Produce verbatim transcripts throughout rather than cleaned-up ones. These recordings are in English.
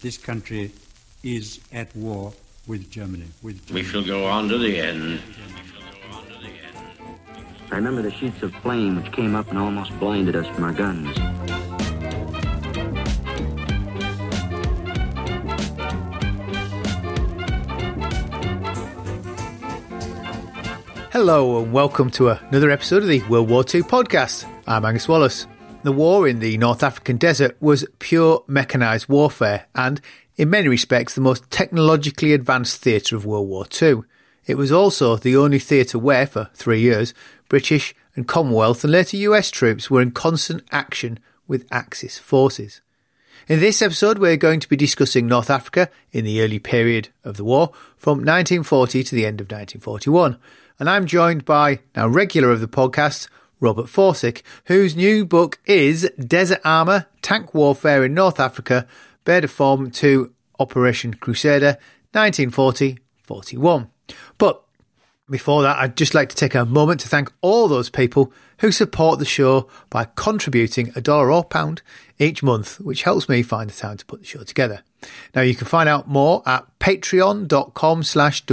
this country is at war with Germany. With Germany. We shall go on to the end. I remember the sheets of flame which came up and almost blinded us from our guns. Hello and welcome to another episode of the World War Two podcast. I'm Angus Wallace. The war in the North African desert was pure mechanised warfare and, in many respects, the most technologically advanced theatre of World War Two. It was also the only theatre where, for three years, British and Commonwealth and later U S troops were in constant action with Axis forces. In this episode, we're going to be discussing North Africa in the early period of the war, from nineteen forty to the end of nineteen forty-one. And I'm joined by, now regular of the podcast, Robert Forsyth, whose new book is Desert Armour, Tank Warfare in North Africa, Baie de Forme to Operation Crusader, nineteen forty to forty-one. But before that, I'd just like to take a moment to thank all those people who support the show by contributing a dollar or pound each month, which helps me find the time to put the show together. Now, you can find out more at patreon.com slash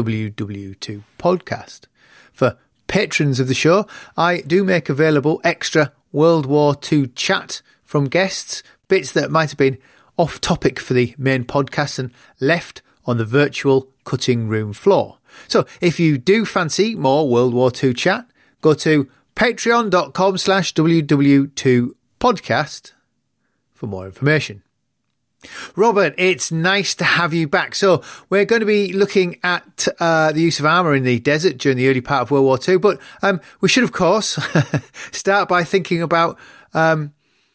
WW2 podcast. For patrons of the show, I do make available extra World War Two chat from guests, bits that might have been off topic for the main podcast and left on the virtual cutting room floor. So if you do fancy more World War Two chat, go to patreon.com slash WW2 podcast for more information. Robert, it's nice to have you back. So we're going to be looking at uh, the use of armour in the desert during the early part of World War Two, but um, we should, of course, start by thinking about um,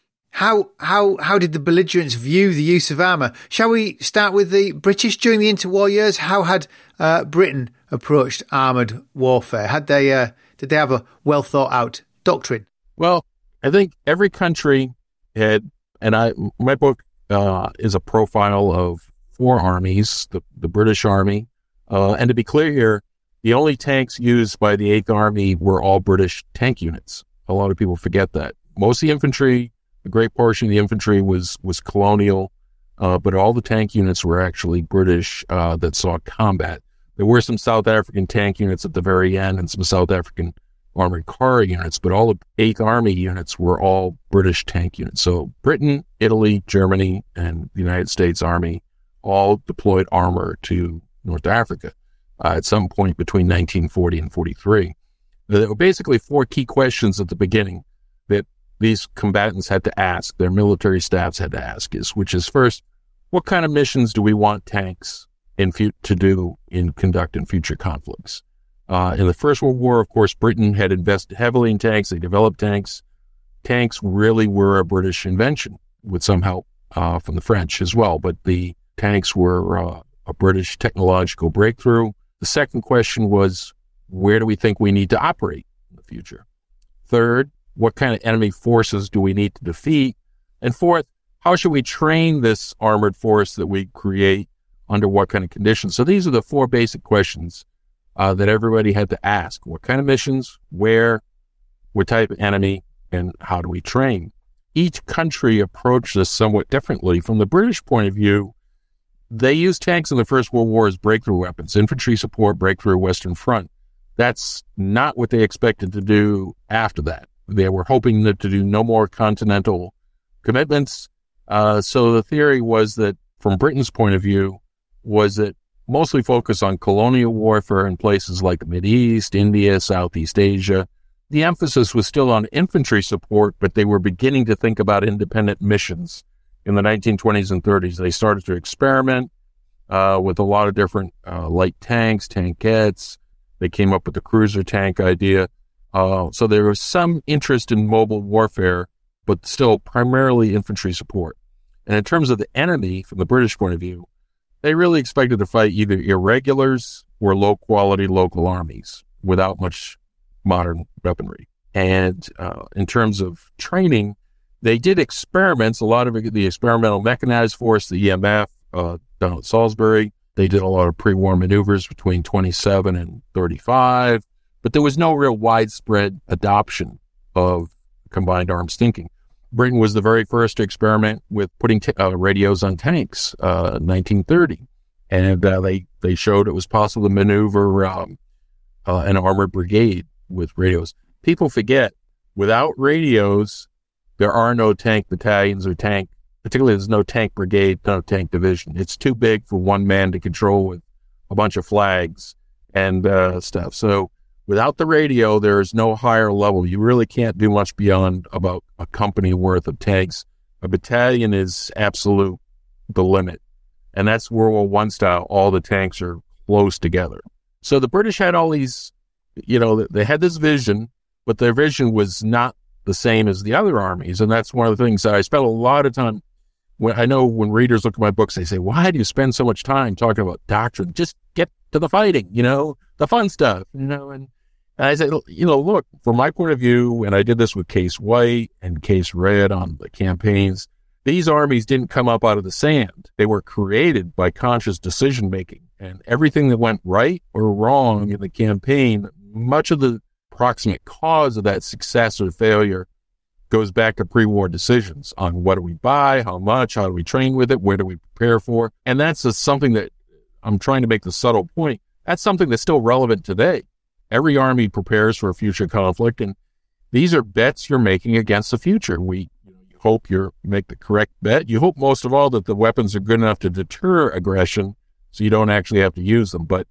how how how did the belligerents view the use of armour? Shall we start with the British during the interwar years? How had uh, Britain approached armoured warfare? Had they uh, did they have a well thought out doctrine? Well, I think every country had, and I my book. Uh, is a profile of four armies, the, the British Army. Uh, and to be clear here, the only tanks used by the eighth Army were all British tank units. A lot of people forget that. Most of the infantry, a great portion of the infantry was, was colonial, uh, but all the tank units were actually British uh, that saw combat. There were some South African tank units at the very end and some South African armored car units, but all the eighth Army units were all British tank units. So Britain, Italy, Germany, and the United States Army all deployed armor to North Africa uh, at some point between nineteen forty and forty-three. There were basically four key questions at the beginning that these combatants had to ask, their military staffs had to ask, is which is first, what kind of missions do we want tanks in fu- to do in conduct in future conflicts? Uh, in the First World War, of course, Britain had invested heavily in tanks. They developed tanks. Tanks really were a British invention with some help uh, from the French as well. But the tanks were uh, a British technological breakthrough. The second question was, where do we think we need to operate in the future? Third, what kind of enemy forces do we need to defeat? And fourth, how should we train this armored force that we create under what kind of conditions? So these are the four basic questions Uh, that everybody had to ask. What kind of missions, where, what type of enemy, and how do we train? Each country approached this somewhat differently. From the British point of view, they used tanks in the First World War as breakthrough weapons, infantry support, breakthrough Western Front. That's not what they expected to do after that. They were hoping that to do no more continental commitments. Uh, so the theory was that, from Britain's point of view, was that mostly focus on colonial warfare in places like the Mideast, India, Southeast Asia. The emphasis was still on infantry support, but they were beginning to think about independent missions. In the nineteen twenties and thirties, they started to experiment uh, with a lot of different uh, light tanks, tankettes. They came up with the cruiser tank idea. Uh, so there was some interest in mobile warfare, but still primarily infantry support. And in terms of the enemy, from the British point of view, they really expected to fight either irregulars or low-quality local armies without much modern weaponry. And uh, in terms of training, they did experiments, a lot of it, the Experimental Mechanized Force, the E M F, uh, down at Salisbury. They did a lot of pre-war maneuvers between twenty-seven and thirty-five, but there was no real widespread adoption of combined arms thinking. Britain was the very first to experiment with putting t- uh, radios on tanks, uh, nineteen thirty. And uh, they, they showed it was possible to maneuver um, uh, an armored brigade with radios. People forget, without radios, there are no tank battalions or tank, particularly there's no tank brigade, no tank division. It's too big for one man to control with a bunch of flags and uh, stuff. So without the radio, there is no higher level. You really can't do much beyond about a company worth of tanks. A battalion is absolute the limit. And that's World War One style. All the tanks are close together. So the British had all these, you know, they had this vision, but their vision was not the same as the other armies. And that's one of the things that I spent a lot of time. When I know when readers look at my books, they say, why do you spend so much time talking about doctrine? Just get to the fighting, you know, the fun stuff, you know. And, and I said, you know, look, from my point of view, and I did this with Case White and Case Red on the campaigns, these armies didn't come up out of the sand. They were created by conscious decision-making. And everything that went right or wrong in the campaign, much of the proximate cause of that success or failure goes back to pre-war decisions on what do we buy, how much, how do we train with it, where do we prepare for. And that's a, something that I'm trying to make the subtle point. That's something that's still relevant today. Every army prepares for a future conflict, and these are bets you're making against the future. We you hope you make the correct bet. You hope most of all that the weapons are good enough to deter aggression so you don't actually have to use them. But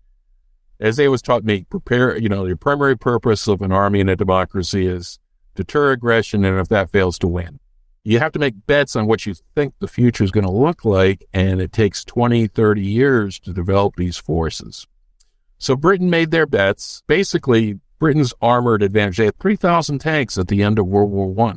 as they always taught me, prepare, you know, the primary purpose of an army in a democracy is deter aggression, and if that fails, to win. You have to make bets on what you think the future is going to look like, and it takes twenty, thirty years to develop these forces. So Britain made their bets. Basically, Britain's armored advantage. They had three thousand tanks at the end of World War One,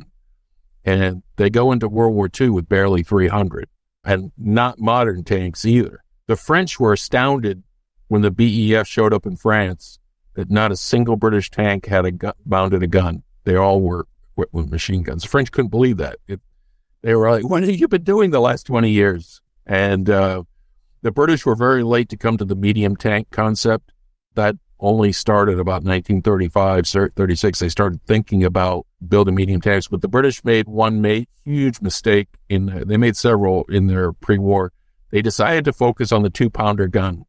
and they go into World War Two with barely three hundred, and not modern tanks either. The French were astounded when the B E F showed up in France that not a single British tank had a gun, mounted a gun. They all were equipped with machine guns. The French couldn't believe that. It, they were like, what have you been doing the last twenty years? And uh, the British were very late to come to the medium tank concept. That only started about nineteen thirty-five, thirty-six. They started thinking about building medium tanks. But the British made one made, huge mistake. In the, They made several in their pre-war. They decided to focus on the two-pounder gun.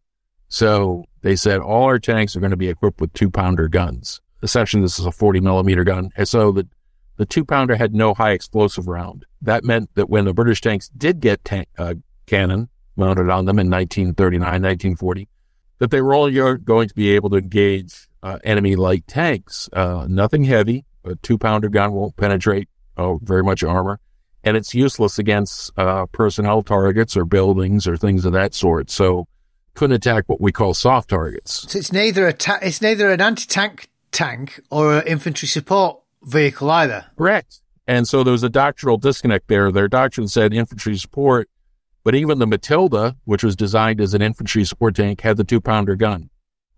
So they said all our tanks are going to be equipped with two-pounder guns. Essentially, this is a forty millimeter gun. And so the, the two-pounder had no high explosive round. That meant that when the British tanks did get tank, uh, cannon mounted on them in nineteen thirty-nine, nineteen forty, that they were only going to be able to engage uh, enemy light tanks. Uh, nothing heavy. A two-pounder gun won't penetrate uh, very much armor. And it's useless against uh, personnel targets or buildings or things of that sort. So couldn't attack what we call soft targets. So it's neither a ta- it's neither an anti-tank tank or an infantry support vehicle either. Correct. And so there was a doctrinal disconnect there. Their doctrine said infantry support, but even the Matilda, which was designed as an infantry support tank, had the two-pounder gun.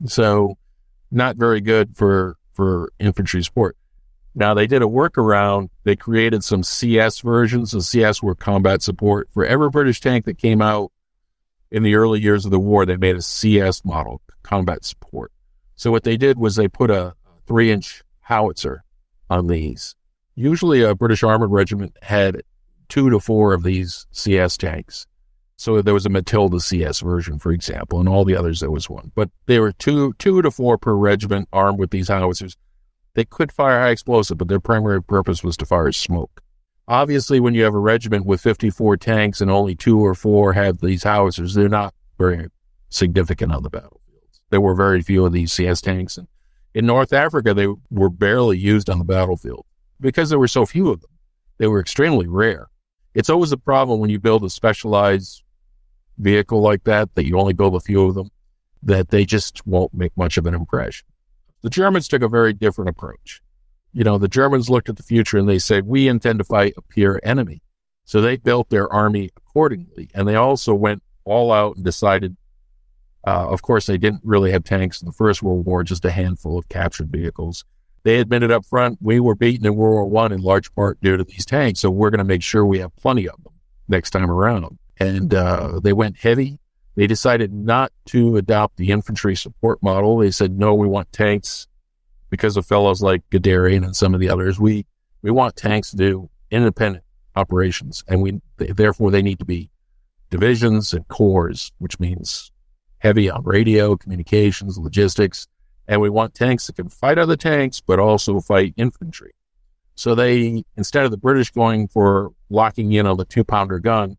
So not very good for, for infantry support. Now, they did a workaround. They created some C S versions. The C S were combat support. For every British tank that came out in the early years of the war, they made a C S model, combat support. So what they did was they put a three-inch howitzer on these. Usually a British armored regiment had two to four of these C S tanks. So there was a Matilda C S version, for example, and all the others there was one. But they were two, two to four per regiment armed with these howitzers. They could fire high explosive, but their primary purpose was to fire smoke. Obviously, when you have a regiment with fifty-four tanks and only two or four have these howitzers, they're not very significant on the battlefields. There were very few of these C S tanks. And in North Africa, they were barely used on the battlefield because there were so few of them. They were extremely rare. It's always a problem when you build a specialized vehicle like that, that you only build a few of them, that they just won't make much of an impression. The Germans took a very different approach. You know, the Germans looked at the future and they said, we intend to fight a peer enemy. So they built their army accordingly. And they also went all out and decided, uh, of course, they didn't really have tanks in the First World War, just a handful of captured vehicles. They admitted up front, we were beaten in World War One in large part due to these tanks. So we're going to make sure we have plenty of them next time around. And uh, they went heavy. They decided not to adopt the infantry support model. They said, no, we want tanks because of fellows like Guderian and some of the others. We we want tanks to do independent operations, and we therefore they need to be divisions and corps, which means heavy on radio, communications, logistics, and we want tanks that can fight other tanks, but also fight infantry. So they, instead of the British going for locking in on the two-pounder gun,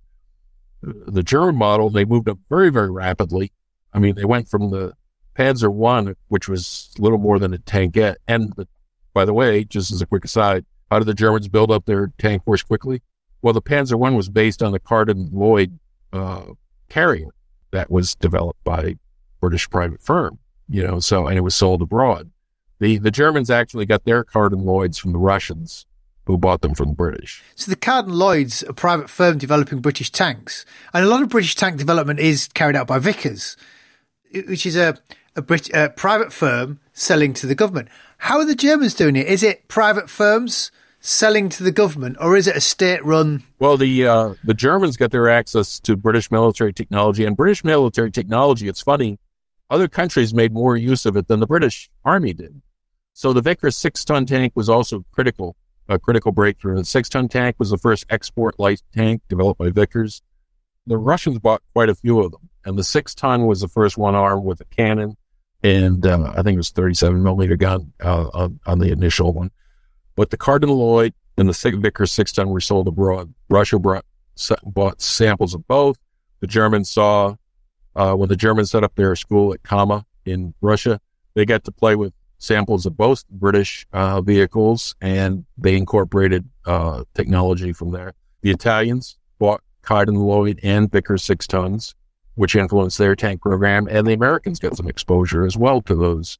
the German model, they moved up very, very rapidly. I mean, they went from the Panzer one, which was a little more than a tankette. And the, by the way, just as a quick aside, how did the Germans build up their tank force quickly? Well, the Panzer one was based on the Carden-Lloyd uh, carrier that was developed by a British private firm, you know, so, and it was sold abroad. The the Germans actually got their Carden-Lloyds from the Russians, who bought them from the British. So the Carden-Lloyd's a private firm developing British tanks. And a lot of British tank development is carried out by Vickers, which is a, a, Brit, a private firm selling to the government. How are the Germans doing it? Is it private firms selling to the government, or is it a state-run? Well, the uh, the Germans got their access to British military technology, and British military technology, it's funny, other countries made more use of it than the British Army did. So the Vickers six-ton tank was also critical, a critical breakthrough. The six-ton tank was the first export light tank developed by Vickers. The Russians bought quite a few of them, and the six-ton was the first one armed with a cannon, and uh, I think it was thirty-seven millimeter gun uh, on, on the initial one. But the Carden-Lloyd and the Vickers six-ton were sold abroad. Russia brought, bought samples of both. The Germans saw, uh, when the Germans set up their school at Kama in Russia, they got to play with samples of both British uh, vehicles, and they incorporated uh, technology from there. The Italians bought Carden-Lloyd and Vickers six-tons, which influenced their tank program, and the Americans got some exposure as well to those.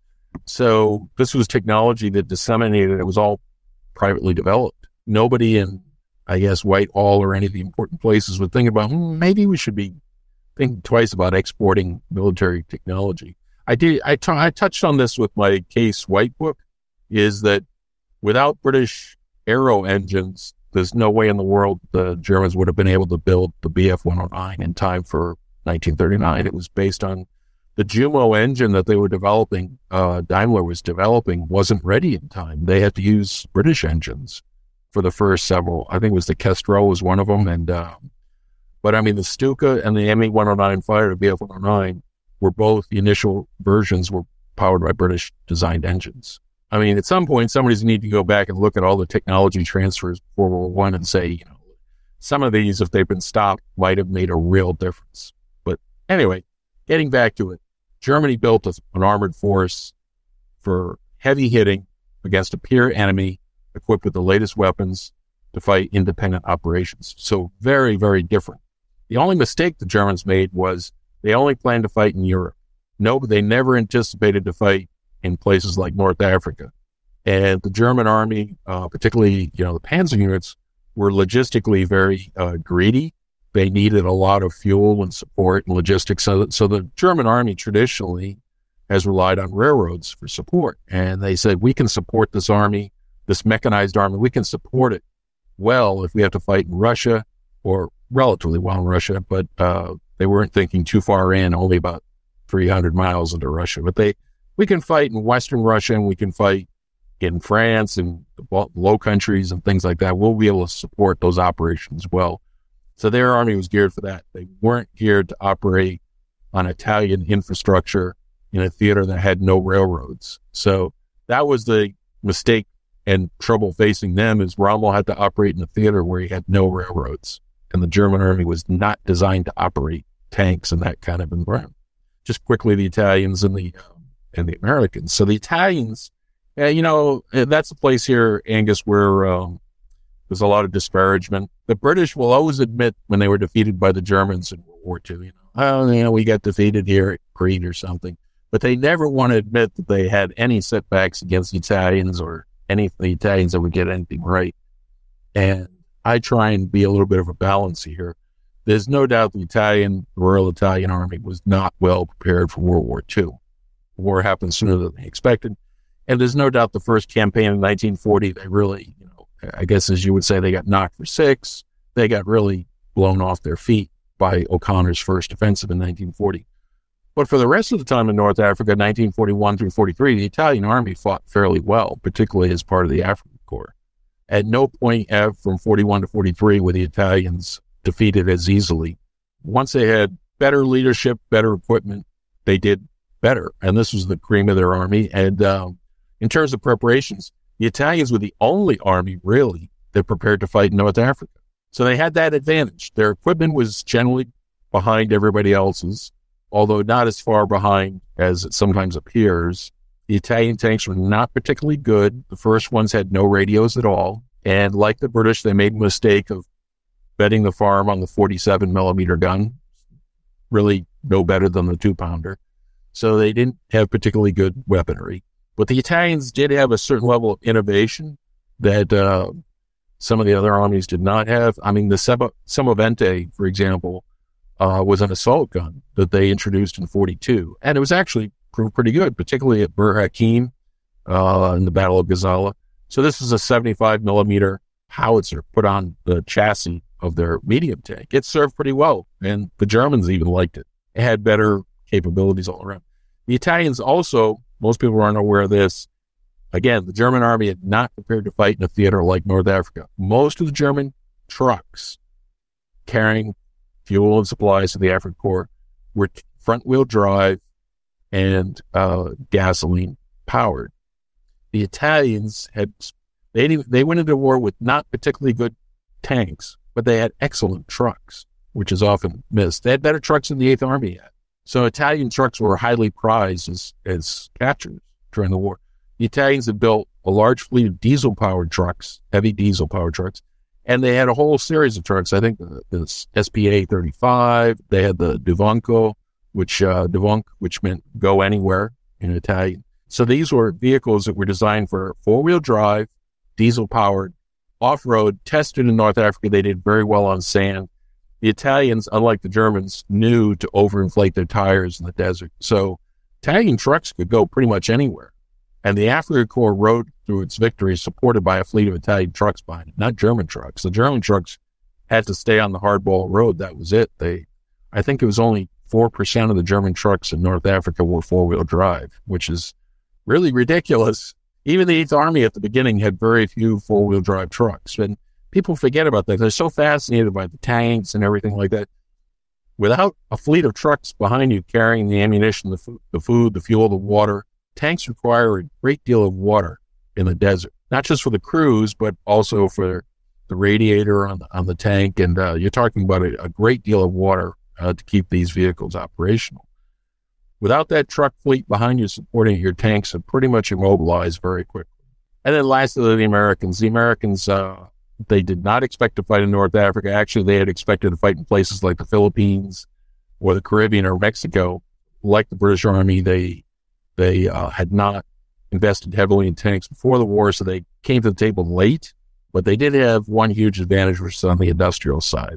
So this was technology that disseminated. It was all privately developed. Nobody in, I guess, Whitehall or any of the important places would think about, hmm, maybe we should be thinking twice about exporting military technology. I did. I, t- I touched on this with my Case White book, is that without British aero engines, there's no way in the world the Germans would have been able to build the B F one oh nine in time for nineteen thirty-nine. It was based on the Jumo engine that they were developing. Uh, Daimler was developing wasn't ready in time. They had to use British engines for the first several. I think it was the Kestrel was one of them. And, uh, but I mean, the Stuka and the M E one oh nine fighter, the B F one oh nine, were both, the initial versions were powered by British designed engines. I mean, at some point, somebody's need to go back and look at all the technology transfers before World War One and say, you know, some of these, if they've been stopped, might have made a real difference. But anyway, getting back to it, Germany built a, an armored force for heavy hitting against a peer enemy equipped with the latest weapons to fight independent operations. So very, very different. The only mistake the Germans made was they only planned to fight in Europe. No, but they never anticipated to fight in places like North Africa. And the German army, uh, particularly, you know, the panzer units, were logistically very uh, greedy. They needed a lot of fuel and support and logistics. So, so the German army traditionally has relied on railroads for support. And they said, we can support this army, this mechanized army, we can support it well if we have to fight in Russia, or relatively well in Russia, but uh, they weren't thinking too far in, only about three hundred miles into Russia. But they, we can fight in Western Russia, and we can fight in France and the Low Countries and things like that. We'll be able to support those operations well. So their army was geared for that. They weren't geared to operate on Italian infrastructure in a theater that had no railroads. So that was the mistake and trouble facing them, is Rommel had to operate in a theater where he had no railroads. And the German army was not designed to operate tanks in that kind of environment. Just quickly, the Italians and the um, and the Americans. So the Italians, uh, you know, that's a place here, Angus, where um, there's a lot of disparagement. The British will always admit when they were defeated by the Germans in World War Two, you know, oh, you know, we got defeated here at Crete or something. But they never want to admit that they had any setbacks against the Italians, or any of the Italians that would get anything right. And I try and be a little bit of a balance here. There's no doubt the Italian, the Royal Italian Army was not well prepared for World War Two. The war happened sooner than they expected. And there's no doubt the first campaign in nineteen forty, they really, you know, I guess as you would say, they got knocked for six. They got really blown off their feet by O'Connor's first offensive in nineteen forty. But for the rest of the time in North Africa, nineteen forty-one through forty-three, the Italian army fought fairly well, particularly as part of the African Corps. At no point uh, from forty-one to forty-three were the Italians defeated as easily. Once they had better leadership, better equipment, they did better. And this was the cream of their army. And um, in terms of preparations, the Italians were the only army, really, that prepared to fight in North Africa. So they had that advantage. Their equipment was generally behind everybody else's, although not as far behind as it sometimes appears. The Italian tanks were not particularly good. The first ones had no radios at all. And like the British, they made a mistake of betting the farm on the forty-seven millimeter gun, really no better than the two pounder. So they didn't have particularly good weaponry. But the Italians did have a certain level of innovation that uh, some of the other armies did not have. I mean, the Semovente, for example, uh, was an assault gun that they introduced in forty-two. And it was actually proved pretty good, particularly at Bir Hakeim uh, in the Battle of Gazala. So this is a seventy-five millimeter howitzer put on the chassis of their medium tank. It served pretty well, and the Germans even liked it. It had better capabilities all around. The Italians also, most people aren't aware of this, again, the German army had not prepared to fight in a theater like North Africa. Most of the German trucks carrying fuel and supplies to the African Corps were front-wheel drive and uh, gasoline powered. The Italians had, they didn't, they went into war with not particularly good tanks, but they had excellent trucks, which is often missed. They had better trucks than the Eighth Army had. So Italian trucks were highly prized as, as captures during the war. The Italians had built a large fleet of diesel-powered trucks, heavy diesel-powered trucks, and they had a whole series of trucks. I think the, the S P A thirty-five, they had the Duvunco, which, uh, Duvunk, which meant go anywhere in Italian. So these were vehicles that were designed for four-wheel drive, diesel-powered, off-road, tested in North Africa. They did very well on sand. The Italians, unlike the Germans, knew to overinflate their tires in the desert. So Italian trucks could go pretty much anywhere. And the African Corps rode through its victory supported by a fleet of Italian trucks behind it, not German trucks. The German trucks had to stay on the hardball road. That was it. They, I think it was only four percent of the German trucks in North Africa were four-wheel drive, which is really ridiculous. Even the Eighth Army at the beginning had very few four-wheel drive trucks. And people forget about that. They're so fascinated by the tanks and everything like that. Without a fleet of trucks behind you carrying the ammunition, the food, the, food, the fuel, the water, tanks require a great deal of water in the desert, not just for the crews, but also for the radiator on the, on the tank. And uh, you're talking about a, a great deal of water uh, to keep these vehicles operational. Without that truck fleet behind you supporting your tanks, are pretty much immobilized very quickly. And then lastly, the Americans. The Americans, uh, they did not expect to fight in North Africa. Actually, they had expected to fight in places like the Philippines or the Caribbean or Mexico. Like the British Army, they they uh, had not invested heavily in tanks before the war, so they came to the table late. But they did have one huge advantage, which is on the industrial side.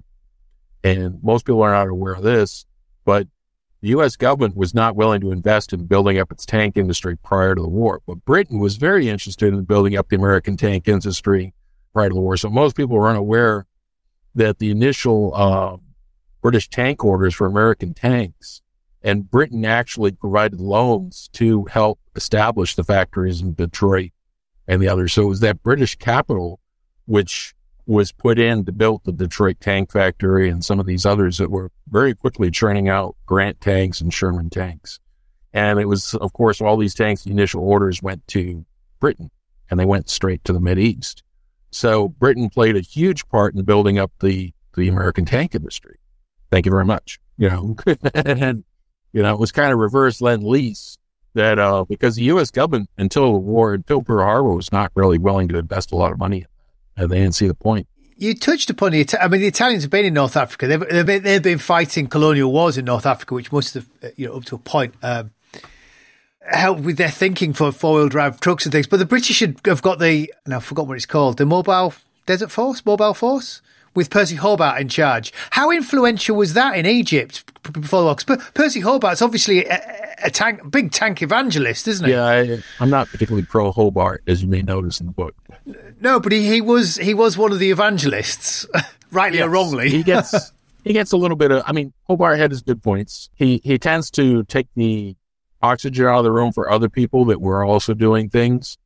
And most people are not aware of this, but the U S government was not willing to invest in building up its tank industry prior to the war. But Britain was very interested in building up the American tank industry prior to the war. So most people were unaware that the initial uh, British tank orders for American tanks, and Britain actually provided loans to help establish the factories in Detroit and the others. So it was that British capital which was put in to build the Detroit tank factory and some of these others that were very quickly churning out Grant tanks and Sherman tanks. And it was, of course, all these tanks, the initial orders went to Britain, and they went straight to the Mideast. So Britain played a huge part in building up the, the American tank industry. Thank you very much. You know, and, you know, it was kind of reverse Lend-Lease that, uh, because the U S government until the war, until Pearl Harbor, was not really willing to invest a lot of money in that. And they didn't see the point. You touched upon the, I mean, the Italians have been in North Africa. They've, they've, been, they've been fighting colonial wars in North Africa, which must have, you know, up to a point, um, helped with their thinking for four-wheel drive trucks and things. But the British have got the, now I forgot what it's called, the Mobile Desert Force, Mobile Force, with Percy Hobart in charge. How influential was that in Egypt before the war? Because Percy Hobart's obviously a, a tank, big tank evangelist, isn't he? Yeah, I, I'm not particularly pro Hobart, as you may notice in the book. No, but he, he was he was one of the evangelists, rightly yes, or wrongly. he gets he gets a little bit of. I mean, Hobart had his good points. He he tends to take the oxygen out of the room for other people that were also doing things,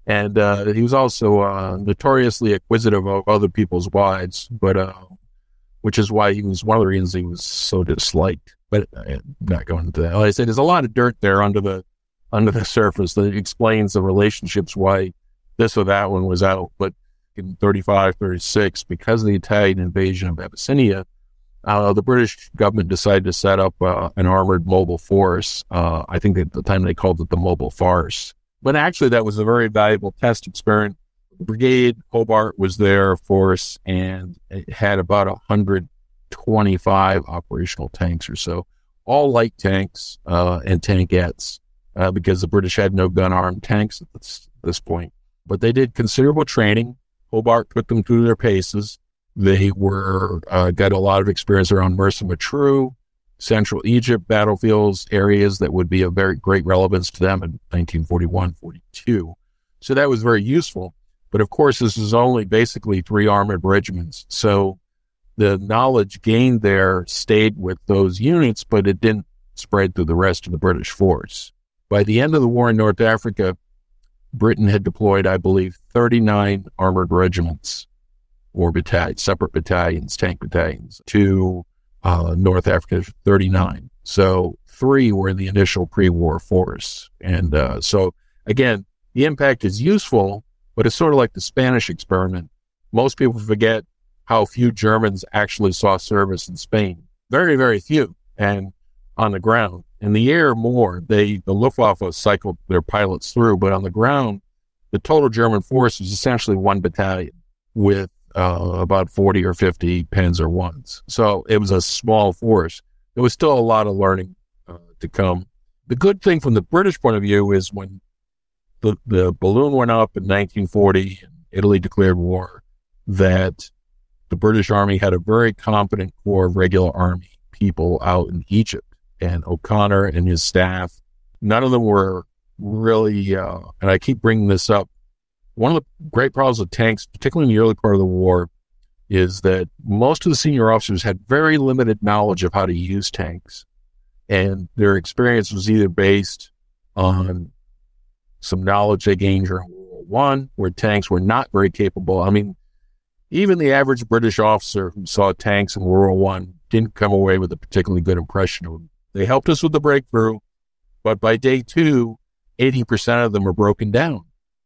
And uh, he was also uh, notoriously acquisitive of other people's wives, but uh, which is why he was one of the reasons he was so disliked. But I'm not going into that. Like I said, there's a lot of dirt there under the under the surface that explains the relationships, why this or that one was out. But in thirty-five, thirty-six, because of the Italian invasion of Abyssinia, uh, the British government decided to set up uh, an armored mobile force. Uh, I think at the time they called it the Mobile Farce. But actually, that was a very valuable test experiment. The brigade, Hobart, was their force, and it had about one hundred twenty-five operational tanks or so, all light tanks uh, and tankettes, uh, because the British had no gun-armed tanks at this, this point. But they did considerable training. Hobart put them through their paces. They were uh, got a lot of experience around Mersa Matruh, Central Egypt battlefields, areas that would be of very great relevance to them in nineteen forty-one, forty-two. So that was very useful. But of course, this is only basically three armored regiments. So the knowledge gained there stayed with those units, but it didn't spread through the rest of the British force. By the end of the war in North Africa, Britain had deployed, I believe, thirty-nine armored regiments or battalions, separate battalions, tank battalions, to uh, North Africa, thirty-nine. So three were in the initial pre-war force. And uh, so, again, the impact is useful, but it's sort of like the Spanish experiment. Most people forget how few Germans actually saw service in Spain. Very, very few, and on the ground. In the air, more. They, the Luftwaffe cycled their pilots through, but on the ground, the total German force was essentially one battalion with uh, about forty or fifty Panzer ones. So it was a small force. There was still a lot of learning uh, to come. The good thing from the British point of view is when the, the balloon went up in nineteen forty and Italy declared war, that the British Army had a very competent core of regular army people out in Egypt. And O'Connor and his staff, none of them were really, uh, and I keep bringing this up, one of the great problems with tanks, particularly in the early part of the war, is that most of the senior officers had very limited knowledge of how to use tanks. And their experience was either based on some knowledge they gained during World War One, where tanks were not very capable. I mean, even the average British officer who saw tanks in World War One didn't come away with a particularly good impression of them. They helped us with the breakthrough, but by day two, eighty percent of them were broken down.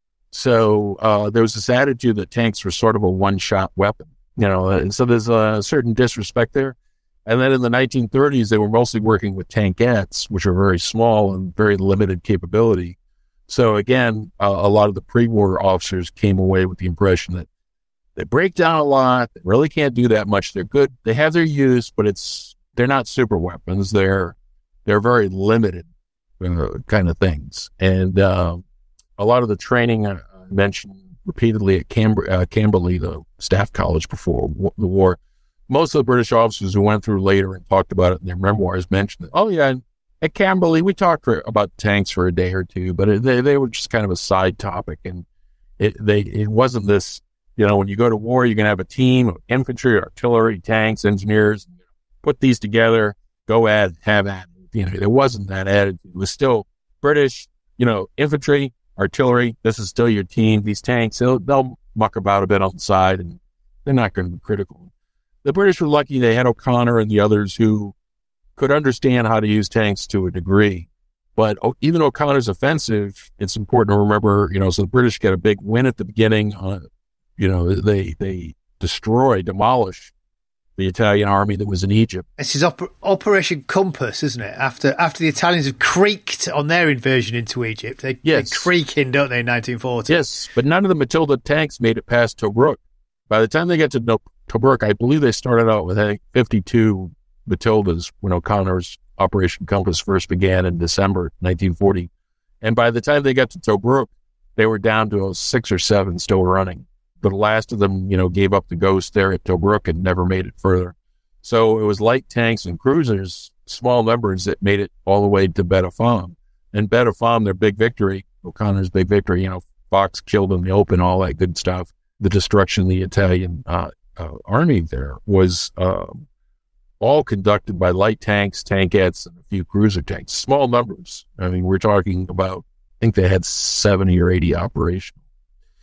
So uh, there was this attitude that tanks were sort of a one-shot weapon, you know, and so there's a certain disrespect there. And then in the nineteen thirties, they were mostly working with tankettes, which are very small and very limited capability. So again, uh, a lot of the pre-war officers came away with the impression that they break down a lot. They really can't do that much. They're good. They have their use, but it's they're not super weapons. They're they're very limited uh, kind of things. And uh, a lot of the training I mentioned repeatedly at Camber- uh, Camberley, the staff college before w- the war, most of the British officers who went through later and talked about it in their memoirs mentioned that, oh, yeah, at Camberley, we talked for, about tanks for a day or two, but it, they, they were just kind of a side topic. And it, they, it wasn't this, you know, when you go to war, you're going to have a team of infantry, artillery, tanks, engineers, put these together, go at it, have at it. You know, there wasn't that attitude. It was still British, you know, infantry, artillery. This is still your team. These tanks, they'll, they'll muck about a bit on the side, and they're not going to be critical. The British were lucky they had O'Connor and the others who could understand how to use tanks to a degree. But even O'Connor's offensive, it's important to remember, you know, so the British get a big win at the beginning. Uh, you know, they they destroy, demolish the Italian army that was in Egypt. This is Oper- Operation Compass, isn't it? After after the Italians have creaked on their invasion into Egypt. They, yes. They're creaking, don't they, in nineteen forty? Yes, but none of the Matilda tanks made it past Tobruk. By the time they got to no- Tobruk, I believe they started out with, I think, fifty-two Matildas when O'Connor's Operation Compass first began in December nineteen forty. And by the time they got to Tobruk, they were down to six or seven still running. The last of them, you know, gave up the ghost there at Tobruk and never made it further. So it was light tanks and cruisers, small numbers, that made it all the way to Bet Afam. And Bet Afam, their big victory, O'Connor's big victory, you know, Fox killed in the open, all that good stuff. The destruction of the Italian uh, uh, army there was uh, all conducted by light tanks, tankettes, and a few cruiser tanks. Small numbers. I mean, we're talking about, I think they had seventy or eighty operational.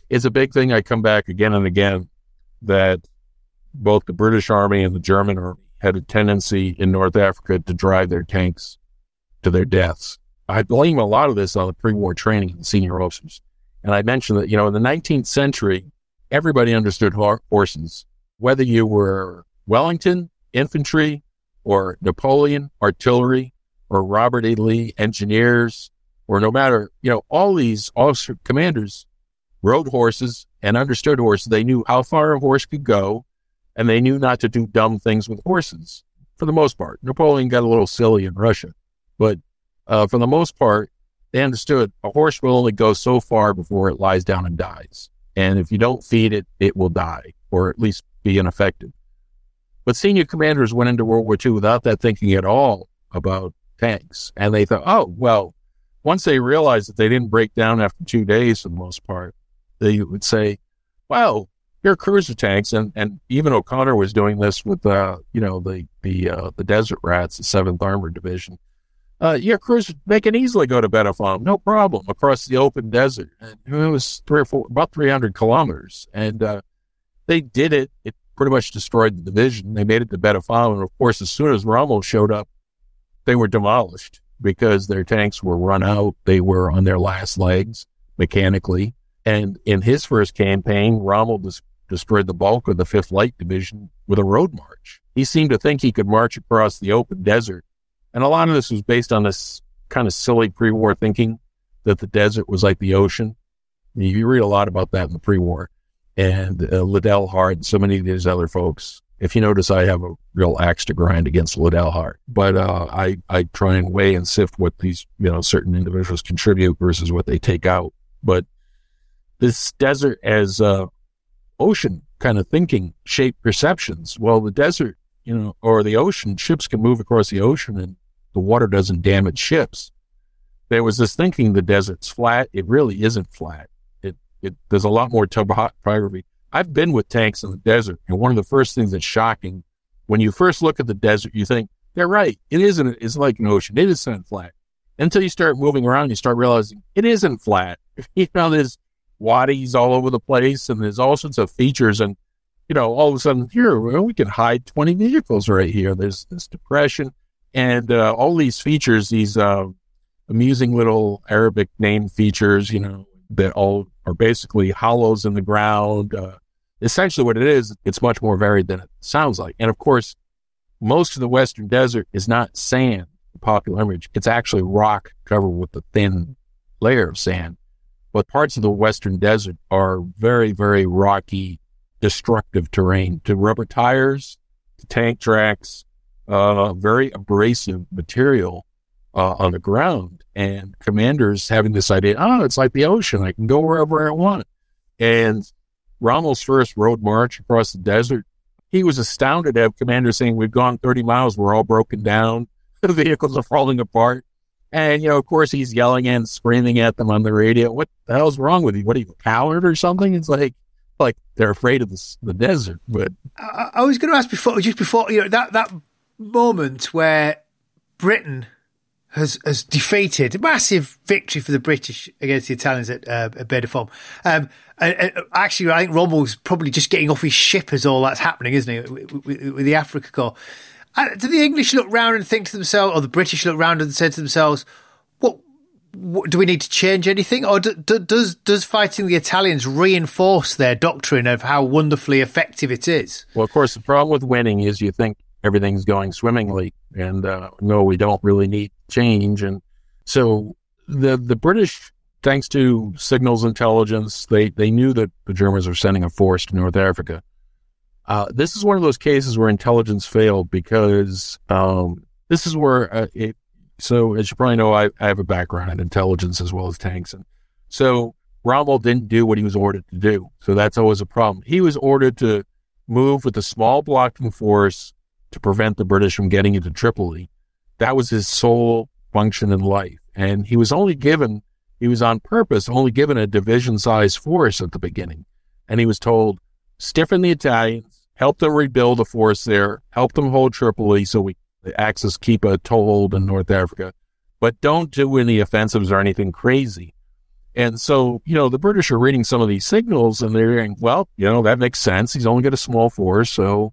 it's a big thing. I come back again and again that both the British Army and the German Army had a tendency in North Africa to drive their tanks to their deaths. I blame a lot of this on the pre-war training of the senior officers. And I mentioned that, you know, in the nineteenth century, everybody understood horses, whether you were Wellington, infantry, or Napoleon, artillery, or Robert E. Lee, engineers, or no matter, you know, all these officer commanders rode horses and understood horses. They knew how far a horse could go, and they knew not to do dumb things with horses, for the most part. Napoleon got a little silly in Russia, but uh, for the most part, they understood a horse will only go so far before it lies down and dies. And if you don't feed it, it will die, or at least be ineffective. But senior commanders went into World War Two without that thinking at all about tanks. And they thought, oh, well, once they realized that they didn't break down after two days for the most part, they would say, well, here are cruiser tanks. And, and even O'Connor was doing this with, uh, you know, the, the, uh, the Desert Rats, the seventh Armored Division. Uh, yeah, cruisers, they can easily go to Betafam, no problem, across the open desert. And it was three or four, about three hundred kilometers. And, uh, they did it. It pretty much destroyed the division. They made it to Betafam. And of course, as soon as Rommel showed up, they were demolished because their tanks were run out. They were on their last legs mechanically. And in his first campaign, Rommel dis- destroyed the bulk of the fifth Light Division with a road march. He seemed to think he could march across the open desert. And a lot of this was based on this kind of silly pre-war thinking that the desert was like the ocean. I mean, you read a lot about that in the pre-war. And uh, Liddell Hart and so many of these other folks. If you notice, I have a real axe to grind against Liddell Hart. But uh, I, I try and weigh and sift what these, you know, certain individuals contribute versus what they take out. But this desert as uh, ocean kind of thinking shaped perceptions. Well, the desert, you know, or the ocean, ships can move across the ocean and the water doesn't damage ships. There was this thinking the desert's flat. It really isn't flat. It, it, there's a lot more topography. I've been with tanks in the desert, and one of the first things that's shocking, when you first look at the desert, you think, they're right. It isn't, it's like an ocean. It isn't flat. Until you start moving around, you start realizing it isn't flat. You know, there's wadis all over the place, and there's all sorts of features, and, you know, all of a sudden, here, well, we can hide twenty vehicles right here. There's this depression, and uh, all these features, these uh, amusing little Arabic name features, you know, that all are basically hollows in the ground. Uh, essentially what it is, it's much more varied than it sounds like. And of course, most of the Western desert is not sand, the popular image. It's actually rock covered with a thin layer of sand. But parts of the Western desert are very, very rocky, destructive terrain to rubber tires, to tank tracks, uh, very abrasive material uh, on the ground. And commanders having this idea, oh, it's like the ocean. I can go wherever I want. And Rommel's first road march across the desert, he was astounded to have commanders saying, we've gone thirty miles, we're all broken down, the vehicles are falling apart. And, you know, of course, he's yelling and screaming at them on the radio. What the hell's wrong with you? What are you, a coward or something? It's like, like they're afraid of the, the desert. But I, I was going to ask before, just before, you know, that, that moment where Britain has, has defeated a massive victory for the British against the Italians at, uh, at Baie de Foam. Um, and, and actually, I think Rommel's probably just getting off his ship as all that's happening, isn't he, with, with, with the Africa Corps. Uh, do the English look round and think to themselves, or the British look round and say to themselves, what, what do we need to change anything? Or do, do, does does fighting the Italians reinforce their doctrine of how wonderfully effective it is? Well, of course, the problem with winning is you think everything's going swimmingly, and uh, no, we don't really need change. And so the the British, thanks to signals intelligence, they, they knew that the Germans were sending a force to North Africa. Uh, this is one of those cases where intelligence failed because um, this is where uh, it, so as you probably know, I, I have a background in intelligence as well as tanks. And so Rommel didn't do what he was ordered to do. So that's always a problem. He was ordered to move with a small blocking force to prevent the British from getting into Tripoli. That was his sole function in life. And he was only given, he was on purpose, only given a division-sized force at the beginning. And he was told, stiffen the Italians, help them rebuild a force there, help them hold Tripoli so we, the Axis, keep a toehold in North Africa. But don't do any offensives or anything crazy. And so, you know, the British are reading some of these signals and they're going, well, you know, that makes sense. He's only got a small force. So,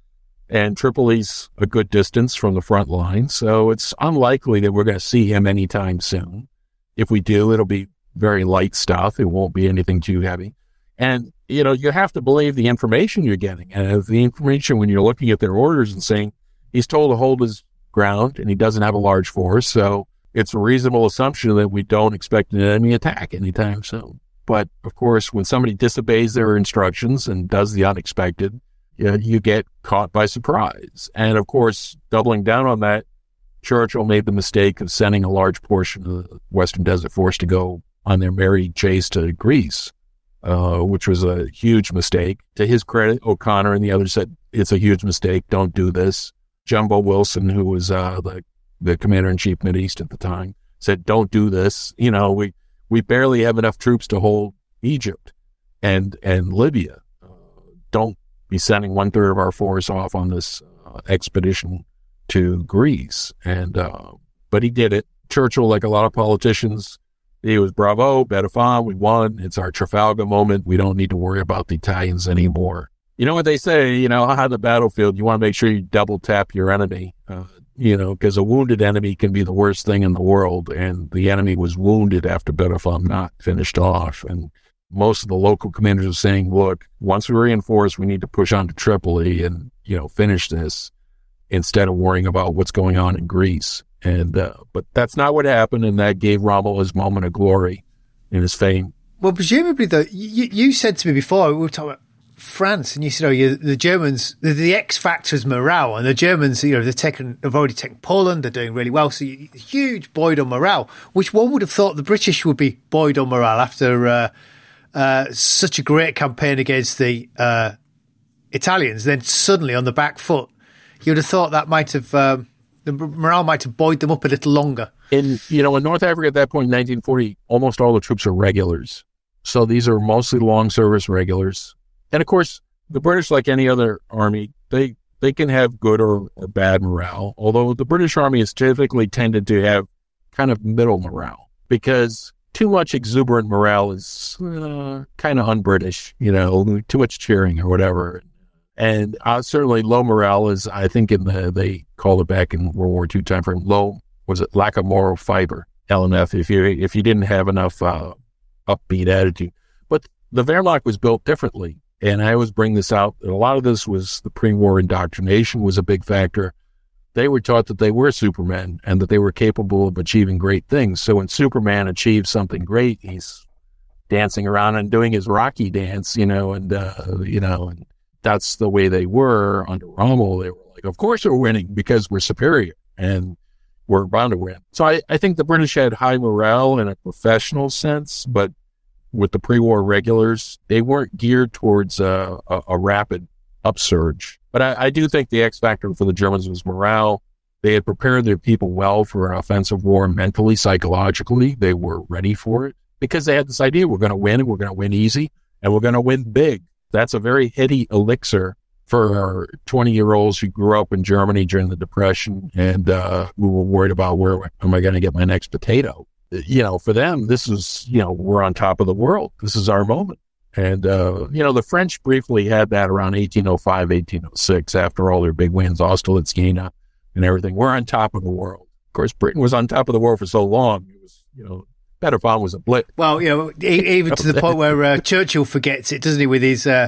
and Tripoli's a good distance from the front line. So it's unlikely that we're going to see him anytime soon. If we do, it'll be very light stuff. It won't be anything too heavy. And, you know, you have to believe the information you're getting. And the information when you're looking at their orders and saying he's told to hold his ground and he doesn't have a large force. So it's a reasonable assumption that we don't expect an enemy attack anytime soon. But, of course, when somebody disobeys their instructions and does the unexpected, you know, you get caught by surprise. And, of course, doubling down on that, Churchill made the mistake of sending a large portion of the Western Desert Force to go on their merry chase to Greece, uh, which was a huge mistake. To his credit, O'Connor and the others said, it's a huge mistake, don't do this. Jumbo Wilson, who was uh, the, the commander-in-chief Mideast at the time, said, don't do this. You know, we, we barely have enough troops to hold Egypt and, and Libya. Uh, don't be sending one-third of our force off on this uh, expedition to Greece. And, uh, but he did it. Churchill, like a lot of politicians, he was bravo, Betafan, we won. It's our Trafalgar moment. We don't need to worry about the Italians anymore. You know what they say, you know, on the battlefield, you want to make sure you double tap your enemy, uh, you know, because a wounded enemy can be the worst thing in the world. And the enemy was wounded after Betafan not finished off. And most of the local commanders are saying, look, once we reinforce, we need to push on to Tripoli and, you know, finish this instead of worrying about what's going on in Greece. And, uh, but that's not what happened. And that gave Rommel his moment of glory and his fame. Well, presumably though, you, you said to me before, we were talking about France, and you said, oh, you, the Germans, the, the X factor is morale, and the Germans, you know, they've taken, they've already taken Poland, they're doing really well. So you, huge buoyed on morale, which one would have thought the British would be buoyed on morale after, uh, uh, such a great campaign against the, uh, Italians. Then suddenly on the back foot, you would have thought that might have, um, the morale might have buoyed them up a little longer. In, you know, in North Africa at that point in nineteen forty, almost all the troops are regulars. So these are mostly long service regulars. And of course, the British, like any other army, they, they can have good or, or bad morale, although the British Army has typically tended to have kind of middle morale because too much exuberant morale is uh, kind of un-British, you know, too much cheering or whatever. And uh, certainly low morale is, I think, in the, they called it back in World War Two time frame, low, was it lack of moral fiber, L N F, if you, if you didn't have enough uh, upbeat attitude. But the Wehrmacht was built differently. And I always bring this out. A lot of this was the pre-war indoctrination was a big factor. They were taught that they were Supermen and that they were capable of achieving great things. So when Superman achieves something great, he's dancing around and doing his Rocky dance, you know, and, uh, you know, and that's the way they were under Rommel. They were like, of course we're winning because we're superior and we're bound to win. So I, I think the British had high morale in a professional sense, but with the pre-war regulars, they weren't geared towards uh, a, a rapid upsurge. But I, I do think the X factor for the Germans was morale. They had prepared their people well for an offensive war mentally, psychologically. They were ready for it because they had this idea, we're going to win, and we're going to win easy, and we're going to win big. That's a very heady elixir for twenty-year-olds who grew up in Germany during the Depression and uh, who were worried about where am I going to get my next potato. You know, for them, this is, you know, we're on top of the world. This is our moment. And, uh, you know, the French briefly had that around eighteen oh five, eighteen oh six, after all their big wins, Austerlitz, Jena, and everything. We're on top of the world. Of course, Britain was on top of the world for so long. It was, you know, Betafan was a blip. Well, you know, even to the point where uh, Churchill forgets it, doesn't he, with his, uh,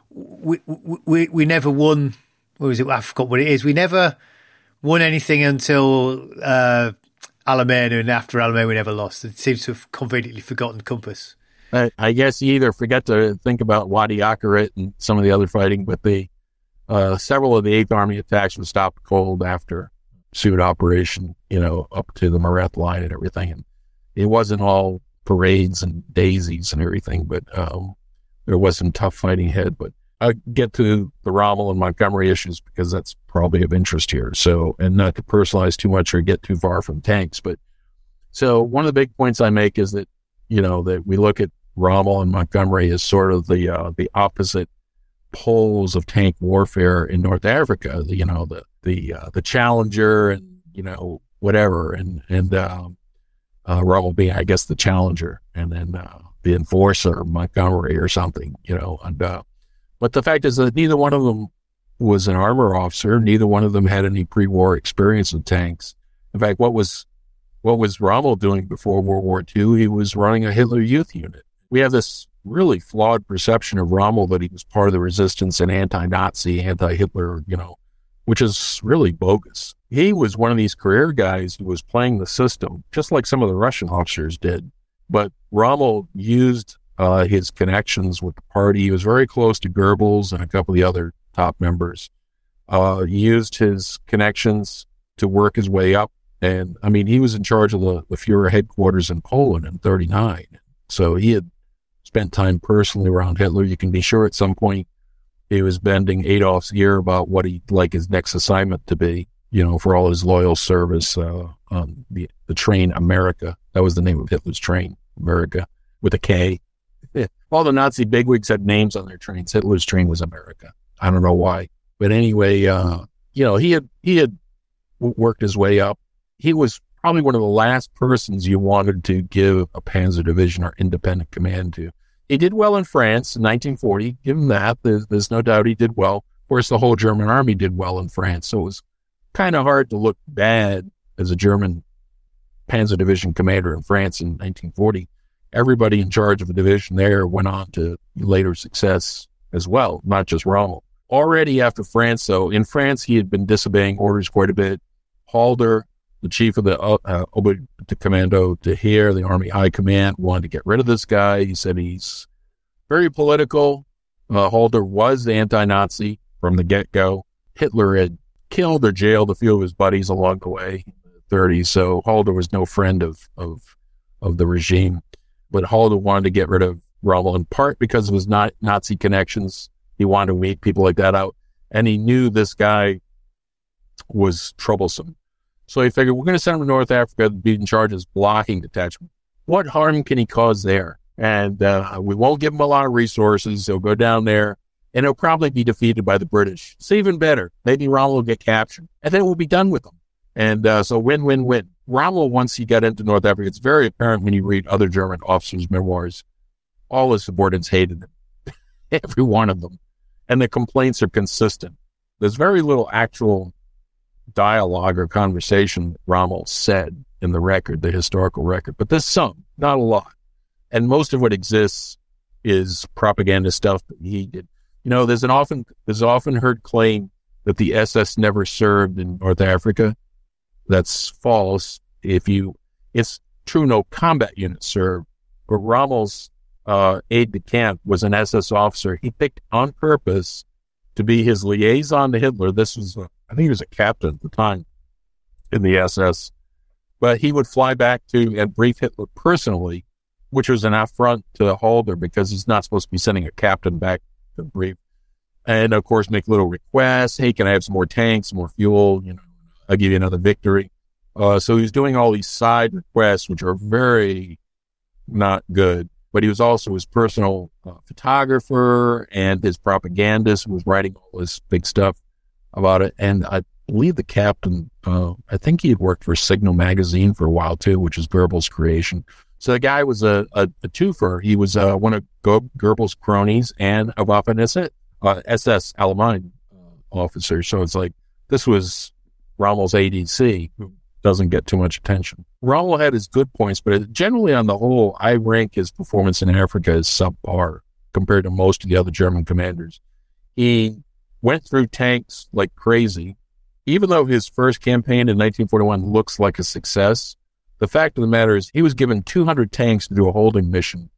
we, we, we never won, what was it? I forgot what it is. We never won anything until, uh, Alamein, and after Alamein we never lost. It seems to have conveniently forgotten Compass. I, I guess you either forget to think about Wadi Akarit and some of the other fighting, but the uh, several of the Eighth Army attacks were stopped cold after Sud operation, you know, up to the Mareth line and everything. And it wasn't all parades and daisies and everything, but um, there was some tough fighting ahead. But I'll get to the Rommel and Montgomery issues because that's probably of interest here. So, and not to personalize too much or get too far from tanks, but so one of the big points I make is that, you know, that we look at Rommel and Montgomery as sort of the, uh, the opposite poles of tank warfare in North Africa, the, you know, the, the, uh, the Challenger and, you know, whatever. And, and, um, Uh, Rommel being, I guess, the challenger, and then uh, the enforcer, Montgomery or something, you know. And uh, but the fact is that neither one of them was an armor officer. Neither one of them had any pre-war experience with tanks. In fact, what was what was Rommel doing before World War Two? He was running a Hitler Youth unit. We have this really flawed perception of Rommel that he was part of the resistance and anti-Nazi, anti-Hitler, you know, which is really bogus. He was one of these career guys who was playing the system, just like some of the Russian officers did. But Rommel used uh, his connections with the party. He was very close to Goebbels and a couple of the other top members. Uh, he used his connections to work his way up. And, I mean, he was in charge of the, the Fuhrer headquarters in Poland in thirty-nine. So he had spent time personally around Hitler. You can be sure at some point he was bending Adolf's ear about what he'd like his next assignment to be, you know, for all his loyal service uh, on the, the train America. That was the name of Hitler's train, America, with a K. All the Nazi bigwigs had names on their trains. Hitler's train was America. I don't know why. But anyway, uh, you know, he had he had worked his way up. He was probably one of the last persons you wanted to give a panzer division or independent command to. He did well in France in nineteen forty. Give him that. There's, there's no doubt he did well. Of course, the whole German army did well in France. So it was kind of hard to look bad as a German panzer division commander in France in nineteen forty. Everybody in charge of a division there went on to later success as well, not just Rommel. Already after France, though, in France, he had been disobeying orders quite a bit. Halder, the chief of the uh, Oberkommando de Heer, the Army High Command, wanted to get rid of this guy. He said he's very political. Uh, Halder was anti-Nazi from the get-go. Hitler had killed or jailed a few of his buddies along the way in the thirties, so Halder was no friend of, of, of the regime. But Halder wanted to get rid of Rommel in part because of his not Nazi connections. He wanted to weed people like that out. And he knew this guy was troublesome. So he figured, we're going to send him to North Africa to be in charge of his blocking detachment. What harm can he cause there? And uh, we won't give him a lot of resources. He'll go down there, and he'll probably be defeated by the British. It's even better. Maybe Rommel will get captured, and then we'll be done with him. And uh, so win, win, win. Rommel, once he got into North Africa, it's very apparent when you read other German officers' memoirs, all his subordinates hated him, every one of them. And the complaints are consistent. There's very little actual dialogue or conversation that Rommel said in the record, the historical record, but there's some, not a lot. And most of what exists is propaganda stuff that he did. You know, there's an often, there's often heard claim that the S S never served in North Africa. That's false. If you, it's true, no combat unit served, but Rommel's uh, aide-de-camp was an S S officer he picked on purpose to be his liaison to Hitler. This was, a, I think he was a captain at the time in the S S, but he would fly back to and brief Hitler personally, which was an affront to Halder because he's not supposed to be sending a captain back to brief. And of course, make little requests. Hey, can I have some more tanks, more fuel? You know, I'll give you another victory. Uh, so he was doing all these side requests, which are very not good. But he was also his personal uh, photographer and his propagandist who was writing all this big stuff about it. And I believe the captain, uh, I think he had worked for Signal magazine for a while too, which is Goebbels' creation. So the guy was a, a, a twofer. He was uh, one of Go- Goebbels' cronies and a Waffen-S S, uh, S S Allgemein uh, officer. So it's like, this was Rommel's A D C, who doesn't get too much attention. Rommel had his good points, but generally on the whole, I rank his performance in Africa as subpar compared to most of the other German commanders. He went through tanks like crazy. Even though his first campaign in nineteen forty-one looks like a success, the fact of the matter is he was given two hundred tanks to do a holding mission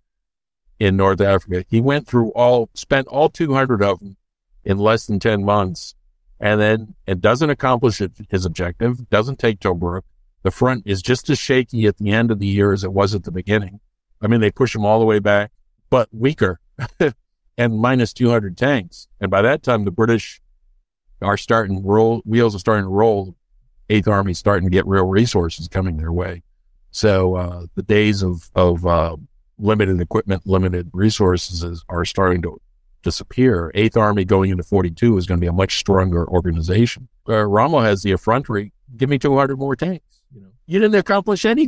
in North Africa. He went through all, spent all two hundred of them in less than ten months. And then it doesn't accomplish his objective, doesn't take Tobruk. The front is just as shaky at the end of the year as it was at the beginning. I mean, they push him all the way back, but weaker and minus two hundred tanks. And by that time, the British are starting to roll, wheels are starting to roll. Eighth Army starting to get real resources coming their way. So uh, the days of, of uh, limited equipment, limited resources is, are starting to disappear. Eighth Army going into forty-two is going to be a much stronger organization. Uh, Rommel has the effrontery, give me two hundred more tanks. You know, you didn't accomplish anything.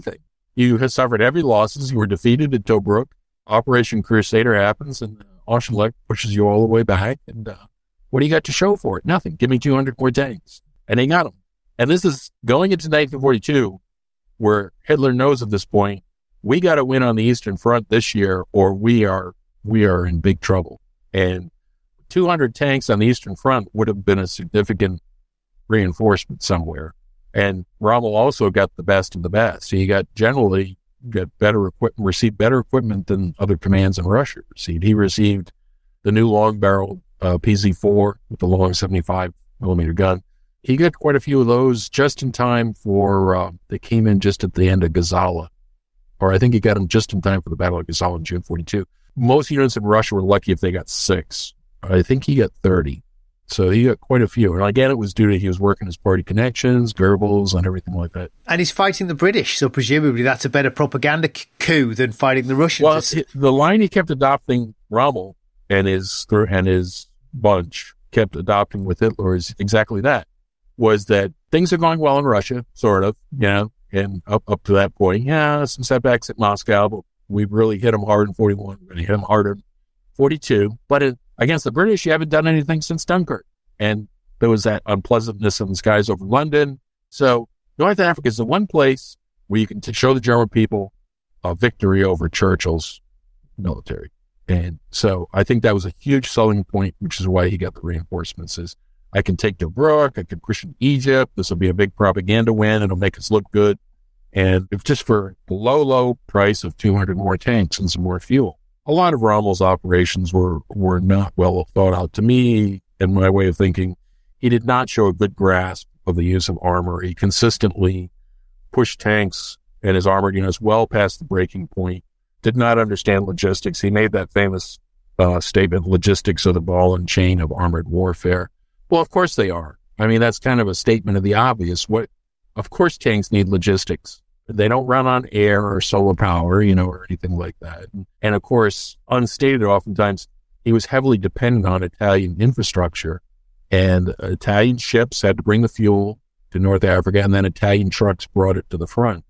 You had suffered heavy losses. You were defeated at Tobruk. Operation Crusader happens, and Auchinleck pushes you all the way back. And uh, what do you got to show for it? Nothing. Give me two hundred more tanks. And they got them. And this is going into nineteen forty-two, where Hitler knows at this point, we got to win on the Eastern Front this year, or we are we are in big trouble. And two hundred tanks on the Eastern Front would have been a significant reinforcement somewhere. And Rommel also got the best of the best. He got generally got better equipment, received better equipment than other commands in Russia received. He received the new long-barreled uh, P Z four with the long seventy-five millimeter gun. He got quite a few of those just in time for, uh, they came in just at the end of Gazala. Or I think he got them just in time for the Battle of Gazala in June forty-two. Most units in Russia were lucky if they got six. I think he got thirty. So he got quite a few. And again, it was due to he was working his party connections, Goebbels, and everything like that. And he's fighting the British, so presumably that's a better propaganda coup than fighting the Russians. Well, it, the line he kept adopting, Rommel and his and his bunch kept adopting with Hitler is exactly that, was that things are going well in Russia, sort of, you know, and up, up to that point, yeah, some setbacks at Moscow, but we really hit them hard in forty-one. We're going to hit them harder in forty-two. But it, against the British, you haven't done anything since Dunkirk. And there was that unpleasantness in the skies over London. So North Africa is the one place where you can t- show the German people a victory over Churchill's military. And so I think that was a huge selling point, which is why he got the reinforcements. Is I can take Tobruk, I can Christian Egypt. This will be a big propaganda win. It'll make us look good. And if just for the low, low price of two hundred more tanks and some more fuel. A lot of Rommel's operations were, were not well thought out. To me, in my way of thinking, he did not show a good grasp of the use of armor. He consistently pushed tanks and his armored units well past the breaking point, did not understand logistics. He made that famous uh, statement, logistics are the ball and chain of armored warfare. Well, of course they are. I mean, that's kind of a statement of the obvious. What, of course tanks need logistics. They don't run on air or solar power, you know, or anything like that. And of course, unstated oftentimes, he was heavily dependent on Italian infrastructure, and Italian ships had to bring the fuel to North Africa, and then Italian trucks brought it to the front.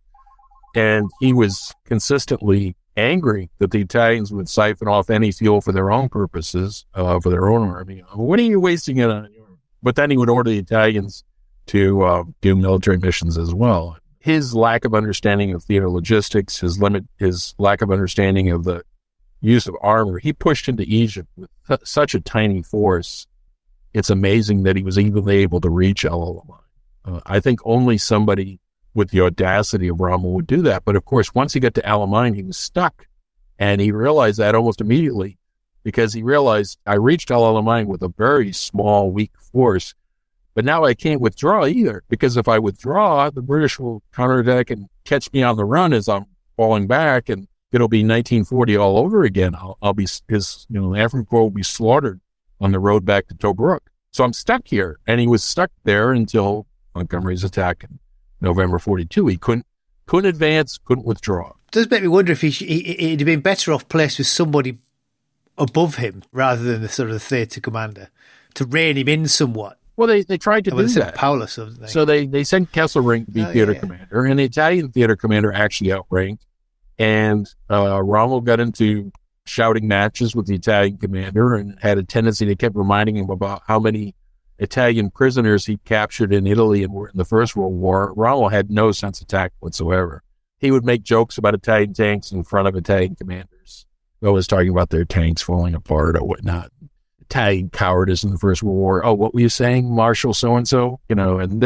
And he was consistently angry that the Italians would siphon off any fuel for their own purposes, uh, for their own army. What are you wasting it on? But then he would order the Italians to uh, do military missions as well. His lack of understanding of theater logistics, his limit, his lack of understanding of the use of armor, he pushed into Egypt with th- such a tiny force. It's amazing that he was even able to reach El Alamein. Uh, I think only somebody with the audacity of Rommel would do that. But of course, once he got to El Alamein, he was stuck. And he realized that almost immediately, because he realized, I reached El Alamein with a very small, weak force. But now I can't withdraw either, because if I withdraw, the British will counterattack and catch me on the run as I'm falling back, and it'll be nineteen forty all over again. I'll, I'll be, his, you know, African Corps will be slaughtered on the road back to Tobruk. So I'm stuck here. And he was stuck there until Montgomery's attack in November forty-two. He couldn't, couldn't advance, couldn't withdraw. It does make me wonder if he, he, he'd have been better off placed with somebody above him rather than the sort of the theatre commander to rein him in somewhat. Well, they, they tried to well, do they that. Paulus, they? So they, they sent Kesselring to be oh, theater yeah. commander, and the Italian theater commander actually outranked. And uh, Rommel got into shouting matches with the Italian commander and had a tendency to keep reminding him about how many Italian prisoners he captured in Italy and in the First World War. Rommel had no sense of tact whatsoever. He would make jokes about Italian tanks in front of Italian commanders, always talking about their tanks falling apart or whatnot. Italian cowardice in the First World War. Oh, what were you saying, Marshal so-and-so? You know, and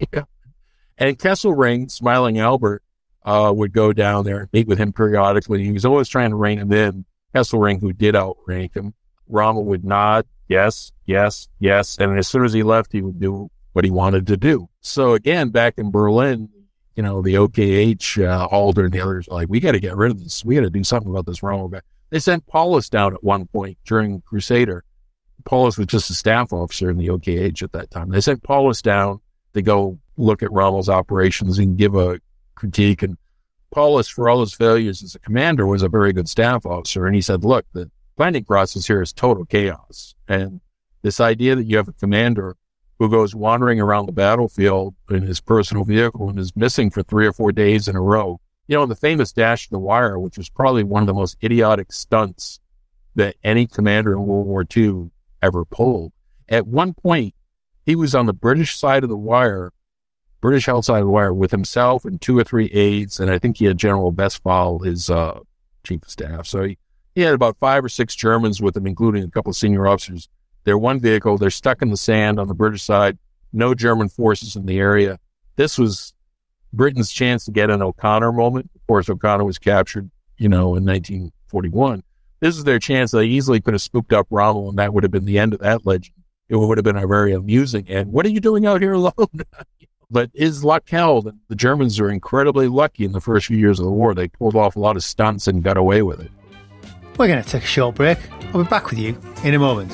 and Kesselring, Smiling Albert, uh, would go down there and meet with him periodically. He was always trying to rein him in. Kesselring, who did outrank him, Rommel would nod, yes, yes, yes, and as soon as he left, he would do what he wanted to do. So again, back in Berlin, you know, the O K H, uh, Alder and the others, like, we got to get rid of this. We got to do something about this Rommel guy. They sent Paulus down at one point during Crusader. Paulus was just a staff officer in the O K H at that time. They sent Paulus down to go look at Rommel's operations and give a critique. And Paulus, for all his failures as a commander, was a very good staff officer. And he said, look, the planting process here is total chaos. And this idea that you have a commander who goes wandering around the battlefield in his personal vehicle and is missing for three or four days in a row You know, the famous Dash the Wire, which was probably one of the most idiotic stunts that any commander in World War Two ever pulled. At one point, he was on the British side of the wire, British held side of the wire, with himself and two or three aides, and I think he had General Westphal, his uh, chief of staff. So he, he had about five or six Germans with him, including a couple of senior officers. They're one vehicle. They're stuck in the sand on the British side. No German forces in the area. This was Britain's chance to get an O'Connor moment. Of course, O'Connor was captured, you know, in nineteen forty-one. This is their chance. They easily could have spooked up Rommel, and that would have been the end of that legend. It would have been a very amusing. And what are you doing out here alone? But his luck held. And the Germans are incredibly lucky in the first few years of the war. They pulled off a lot of stunts and got away with it. We're going to take a short break. I'll be back with you in a moment.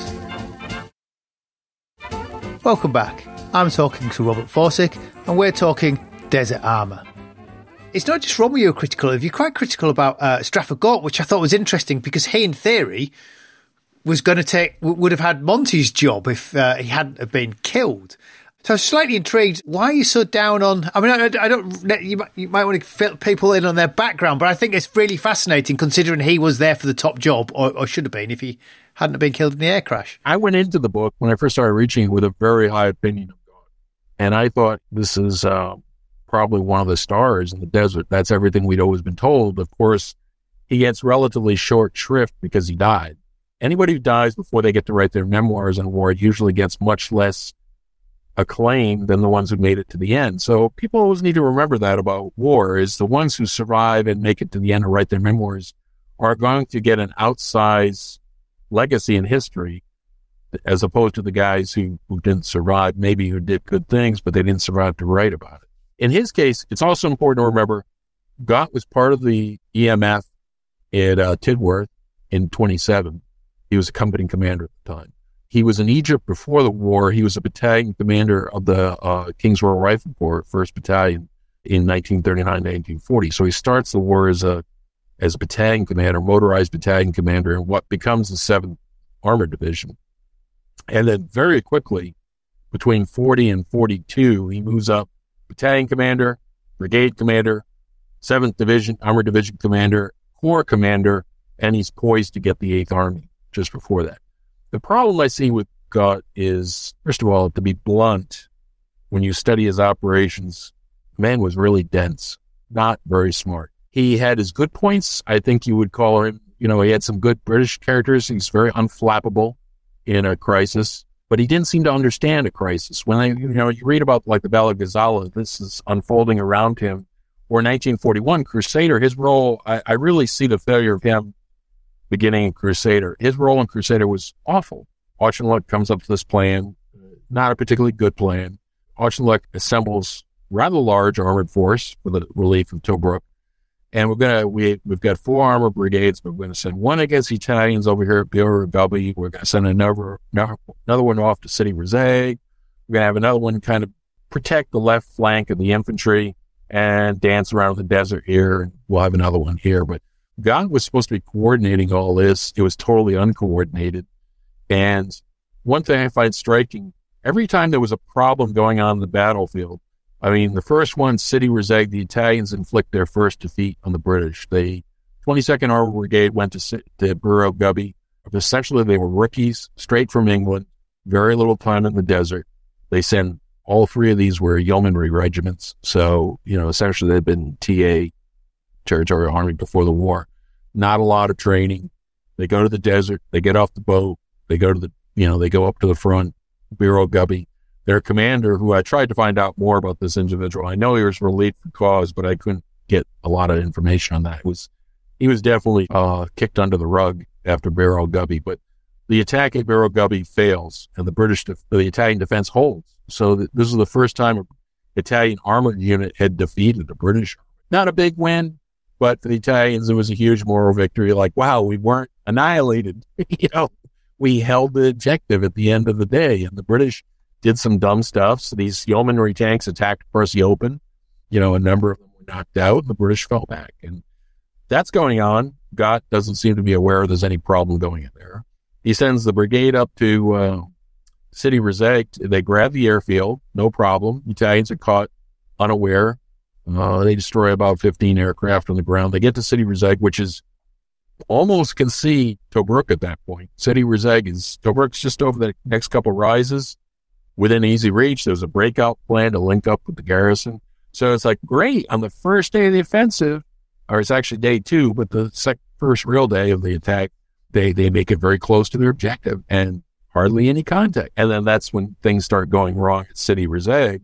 Welcome back. I'm talking to Robert Forsyth, and we're talking Desert Armour. It's not just Rommel you're critical of. You're quite critical about uh, Strafford Galt, which I thought was interesting because he, in theory, was going to take, would have had Monty's job if uh, he hadn't have been killed. So I was slightly intrigued. Why are you so down on, I mean, I, I don't, you might, you might want to fill people in on their background, but I think it's really fascinating considering he was there for the top job, or, or should have been if he hadn't have been killed in the air crash. I went into the book when I first started reaching it with a very high opinion of God. And I thought this is uh, probably one of the stars in the desert. That's everything we'd always been told. Of course, he gets relatively short shrift because he died. Anybody who dies before they get to write their memoirs in war usually gets much less acclaim than the ones who made it to the end. So people always need to remember that about war, is the ones who survive and make it to the end and write their memoirs are going to get an outsized legacy in history, as opposed to the guys who, who didn't survive, maybe who did good things, but they didn't survive to write about it. In his case, it's also important to remember Gott was part of the E M F at uh, Tidworth in twenty-seven. He was a company commander at the time. He was in Egypt before the war. He was a battalion commander of the uh, King's Royal Rifle Corps, first Battalion, in nineteen thirty-nine to nineteen forty. So he starts the war as a as a battalion commander, motorized battalion commander, in what becomes the seventh Armored Division. And then very quickly, between forty and forty-two, he moves up battalion commander, brigade commander, seventh Division, Armored Division commander, corps commander, and he's poised to get the eighth Army just before that. The problem I see with Gott is, first of all, to be blunt, when you study his operations, the man was really dense, not very smart. He had his good points. I think you would call him, you know, he had some good British characteristics, very unflappable in a crisis, but he didn't seem to understand a crisis. When I, you know, you read about like the Battle of Gazala, this is unfolding around him, or nineteen forty-one, Crusader, his role, I, I really see the failure of him beginning in Crusader. His role in Crusader was awful. Auchinleck comes up with this plan, not a particularly good plan. Auchinleck assembles rather large armored force for the relief of Tobruk. And we're gonna we we've got four armored brigades, but we're gonna send one against the Italians over here at Bir Gabi. We're gonna send another another one off to Sidi Rezegh. We're gonna have another one kind of protect the left flank of the infantry and dance around the desert here. And we'll have another one here. But Gott was supposed to be coordinating all this. It was totally uncoordinated. And one thing I find striking, every time there was a problem going on in the battlefield, I mean, the first one, Sidi Rezegh, the Italians inflict their first defeat on the British. The twenty-second Armored Brigade went to, to Bir Gabi. Essentially, they were rookies, straight from England, very little time in the desert. They send, all three of these were yeomanry regiments. So, you know, essentially they'd been T A, Territorial Army, before the war. Not a lot of training. They go to the desert. They get off the boat. They go to the, you know, they go up to the front, Bir Gabi. Their commander, who I tried to find out more about this individual, I know he was relieved for cause, but I couldn't get a lot of information on that. It was, he was definitely uh, kicked under the rug after Bir Gabi, but the attack at Bir Gabi fails, and the British, def- the Italian defense holds. So th- this is the first time an Italian armored unit had defeated the British. Not a big win, but for the Italians, it was a huge moral victory. Like, wow, we weren't annihilated. you know, we held the objective at the end of the day, and the British did some dumb stuff. So these yeomanry tanks attacked Percy Open. You know, a number of them were knocked out, and the British fell back. And that's going on. Gott doesn't seem to be aware there's any problem going in there. He sends the brigade up to uh, Sidi Rezegh. They grab the airfield, no problem. Italians are caught unaware. Uh, they destroy about fifteen aircraft on the ground. They get to Sidi Rezegh, which is almost can see Tobruk at that point. Sidi Rezegh is, Tobruk's just over the next couple rises within easy reach. There's a breakout plan to link up with the garrison. So it's like, great, on the first day of the offensive, or it's actually day two, but the sec- first real day of the attack, they, they make it very close to their objective and hardly any contact. And then that's when things start going wrong at Sidi Rezegh,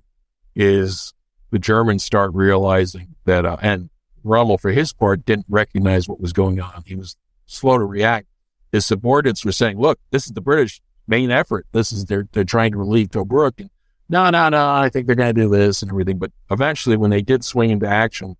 is the Germans start realizing that, uh, and Rommel, for his part, didn't recognize what was going on. He was slow to react. His subordinates were saying, look, this is the British main effort. This is, they're, they're trying to relieve Tobruk. And no, no, no, I think they're going to do this and everything. But eventually, when they did swing into action,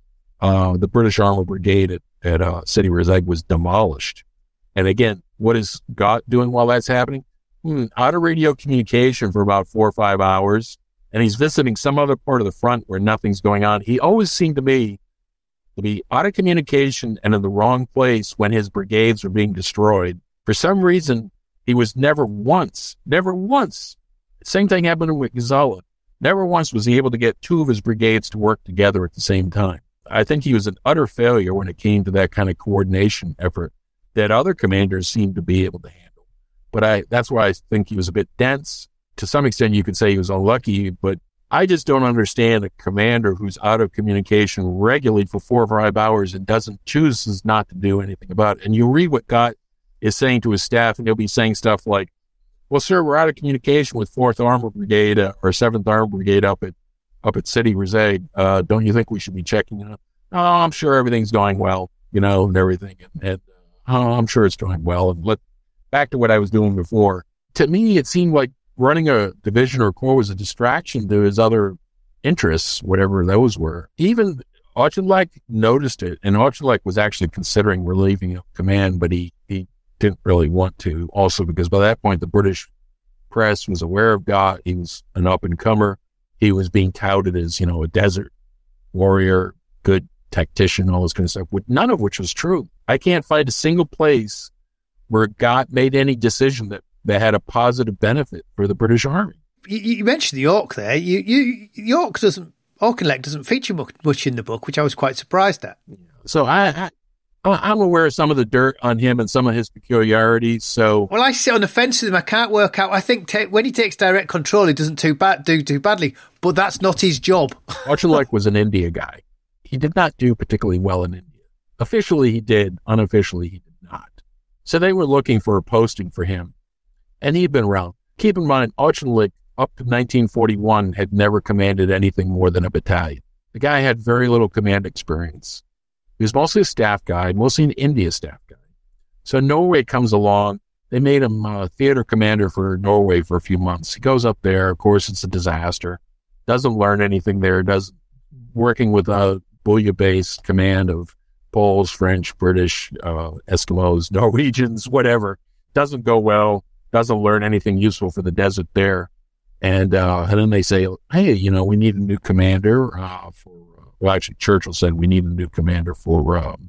uh, the British Armored Brigade at, at uh, Sidi Rezegh was demolished. And again, what is Gott doing while that's happening? Hmm, out of radio communication for about four or five hours. And he's visiting some other part of the front where nothing's going on. He always seemed to me to be out of communication and in the wrong place when his brigades were being destroyed. For some reason, he was never once, never once, same thing happened with Gazala, never once was he able to get two of his brigades to work together at the same time. I think he was an utter failure when it came to that kind of coordination effort that other commanders seemed to be able to handle. But I, that's why I think he was a bit dense. To some extent, you could say he was unlucky, but I just don't understand a commander who's out of communication regularly for four or five hours and doesn't chooses not to do anything about it. And you read what Gott is saying to his staff, and he'll be saying stuff like, well, sir, we're out of communication with fourth Armored Brigade uh, or seventh Armored Brigade up at up at Sidi Rezegh. Uh, don't you think we should be checking it out? Oh, I'm sure everything's going well, you know, and everything. And, and oh, I'm sure it's going well. And let back to what I was doing before. To me, it seemed like running a division or corps was a distraction to his other interests, whatever those were. Even Auchinleck noticed it, and Auchinleck was actually considering relieving of command, but he, he didn't really want to, also because by that point the British press was aware of Gott. He was an up-and-comer. He was being touted as, you know, a desert warrior, good tactician, all this kind of stuff, none of which was true. I can't find a single place where Gott made any decision that that had a positive benefit for the British Army. You, you mentioned the York there. You, you, York doesn't, Auchinleck doesn't feature much in the book, which I was quite surprised at. So I, I, I'm aware of some of the dirt on him and some of his peculiarities. So, well, I sit on the fence with him. I can't work out. I think ta- when he takes direct control, he doesn't too bad, do too badly, but that's not his job. Auchinleck was an India guy. He did not do particularly well in India. Officially, he did. Unofficially, he did not. So they were looking for a posting for him. And he'd been around. Keep in mind, Auchinleck, up to nineteen forty-one, had never commanded anything more than a battalion. The guy had very little command experience. He was mostly a staff guy, mostly an India staff guy. So Norway comes along. They made him uh, theater commander for Norway for a few months. He goes up there. Of course, it's a disaster. Doesn't learn anything there. Does working with a Boulia-based command of Poles, French, British, uh, Eskimos, Norwegians, whatever. Doesn't go well. Doesn't learn anything useful for the desert there. And, uh, and then they say, hey, you know, we need a new commander, uh, for, uh, well, actually Churchill said we need a new commander for, um,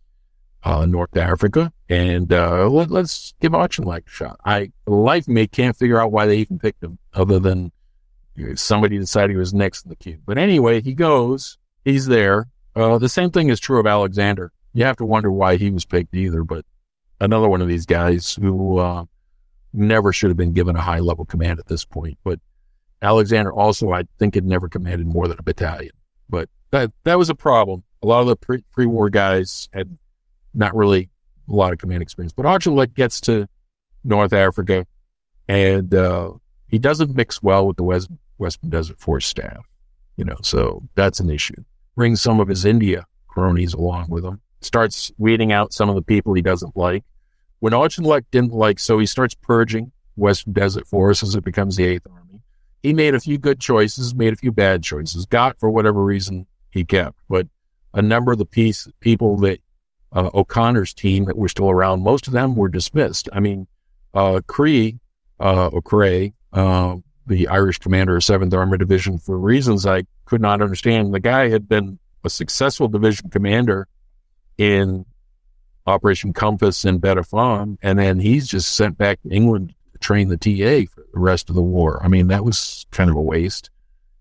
uh, North Africa. And, uh, let, let's give Auchinleck a shot. I, life me can't figure out why they even picked him other than somebody decided he was next in the queue. But anyway, he goes, he's there. Uh, the same thing is true of Alexander. You have to wonder why he was picked either, but another one of these guys who, uh, never should have been given a high-level command at this point. But Alexander also, I think, had never commanded more than a battalion. But that that was a problem. A lot of the pre- pre-war guys had not really a lot of command experience. But Auchinleck gets to North Africa, and uh, he doesn't mix well with the West, Western Desert Force staff. You know, so that's an issue. Brings some of his India cronies along with him. Starts weeding out some of the people he doesn't like. When Auchinleck didn't like, so he starts purging Western Desert Force as it becomes the Eighth Army. He made a few good choices, made a few bad choices. Gott, for whatever reason, he kept. But a number of the piece, people that uh, O'Connor's team that were still around, most of them were dismissed. I mean, uh, Cree, uh, O'Cray, uh, the Irish commander of seventh Armored Division, for reasons I could not understand. The guy had been a successful division commander in Operation Compass and Betafon, and then he's just sent back to England to train the T A for the rest of the war. I mean, that was kind of a waste.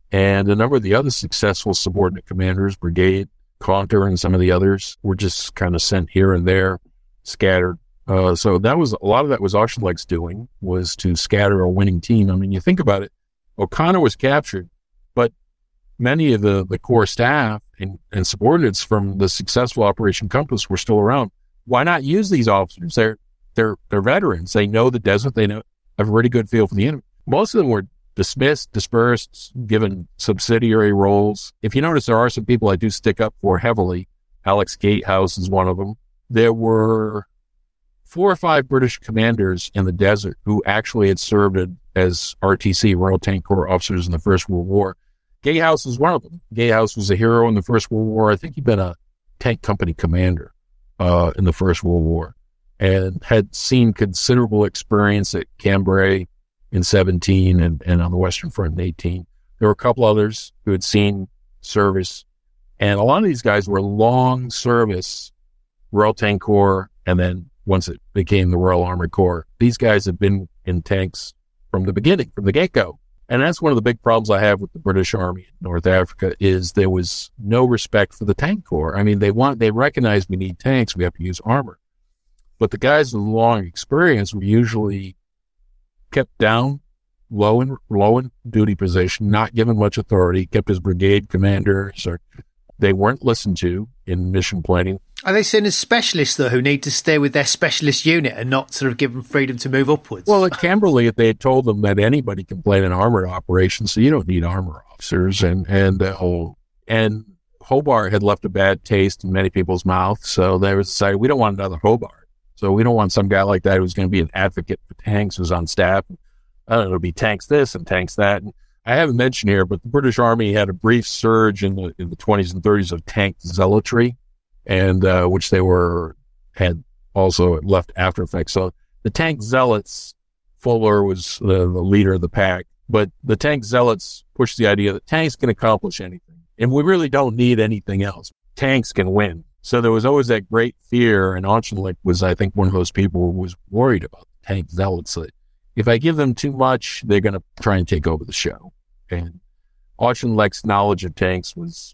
And a number of the other successful subordinate commanders, Brigade, Conquer, and some of the others were just kind of sent here and there, scattered. Uh, so that was, a lot of that was Auchinleck's doing, was to scatter a winning team. I mean, you think about it, O'Connor was captured, but many of the, the core staff and, and subordinates from the successful Operation Compass were still around. Why not use these officers? They're, they're, they're veterans. They know the desert. They know, have a really good feel for the enemy. Most of them were dismissed, dispersed, given subsidiary roles. If you notice, there are some people I do stick up for heavily. Alex Gatehouse is one of them. There were four or five British commanders in the desert who actually had served as R T C, Royal Tank Corps officers in the First World War. Gatehouse was one of them. Gatehouse was a hero in the First World War. I think he'd been a tank company commander uh, in the First World War and had seen considerable experience at Cambrai in seventeen and, and on the Western Front in eighteen. There were a couple others who had seen service, and a lot of these guys were long service Royal Tank Corps, and then once it became the Royal Armored Corps, these guys have been in tanks from the beginning, from the get-go. And that's one of the big problems I have with the British Army in North Africa is there was no respect for the tank corps. I mean, they want, they recognize we need tanks, we have to use armor. But the guys with long experience were usually kept down, low in, low in duty position, not given much authority, kept as brigade commanders, or they weren't listened to in mission planning. Are they seen as specialists, though, who need to stay with their specialist unit and not sort of give them freedom to move upwards? Well, at Camberley, they had told them that anybody can play an armored operation, so you don't need armor officers. And and uh, and Hobart had left a bad taste in many people's mouths, so they decided, we don't want another Hobart. So we don't want some guy like that who's going to be an advocate for tanks who's on staff. I don't know, it'll be tanks this and tanks that. And I haven't mentioned here, but the British Army had a brief surge in the in the twenties and thirties of tank zealotry, and uh, which they were had also left after effects. So the tank zealots, Fuller was the, the leader of the pack, but the tank zealots pushed the idea that tanks can accomplish anything, and we really don't need anything else. Tanks can win. So there was always that great fear, and Auchinleck was, I think, one of those people who was worried about the tank zealots. That if I give them too much, they're going to try and take over the show. And Auchinleck's knowledge of tanks was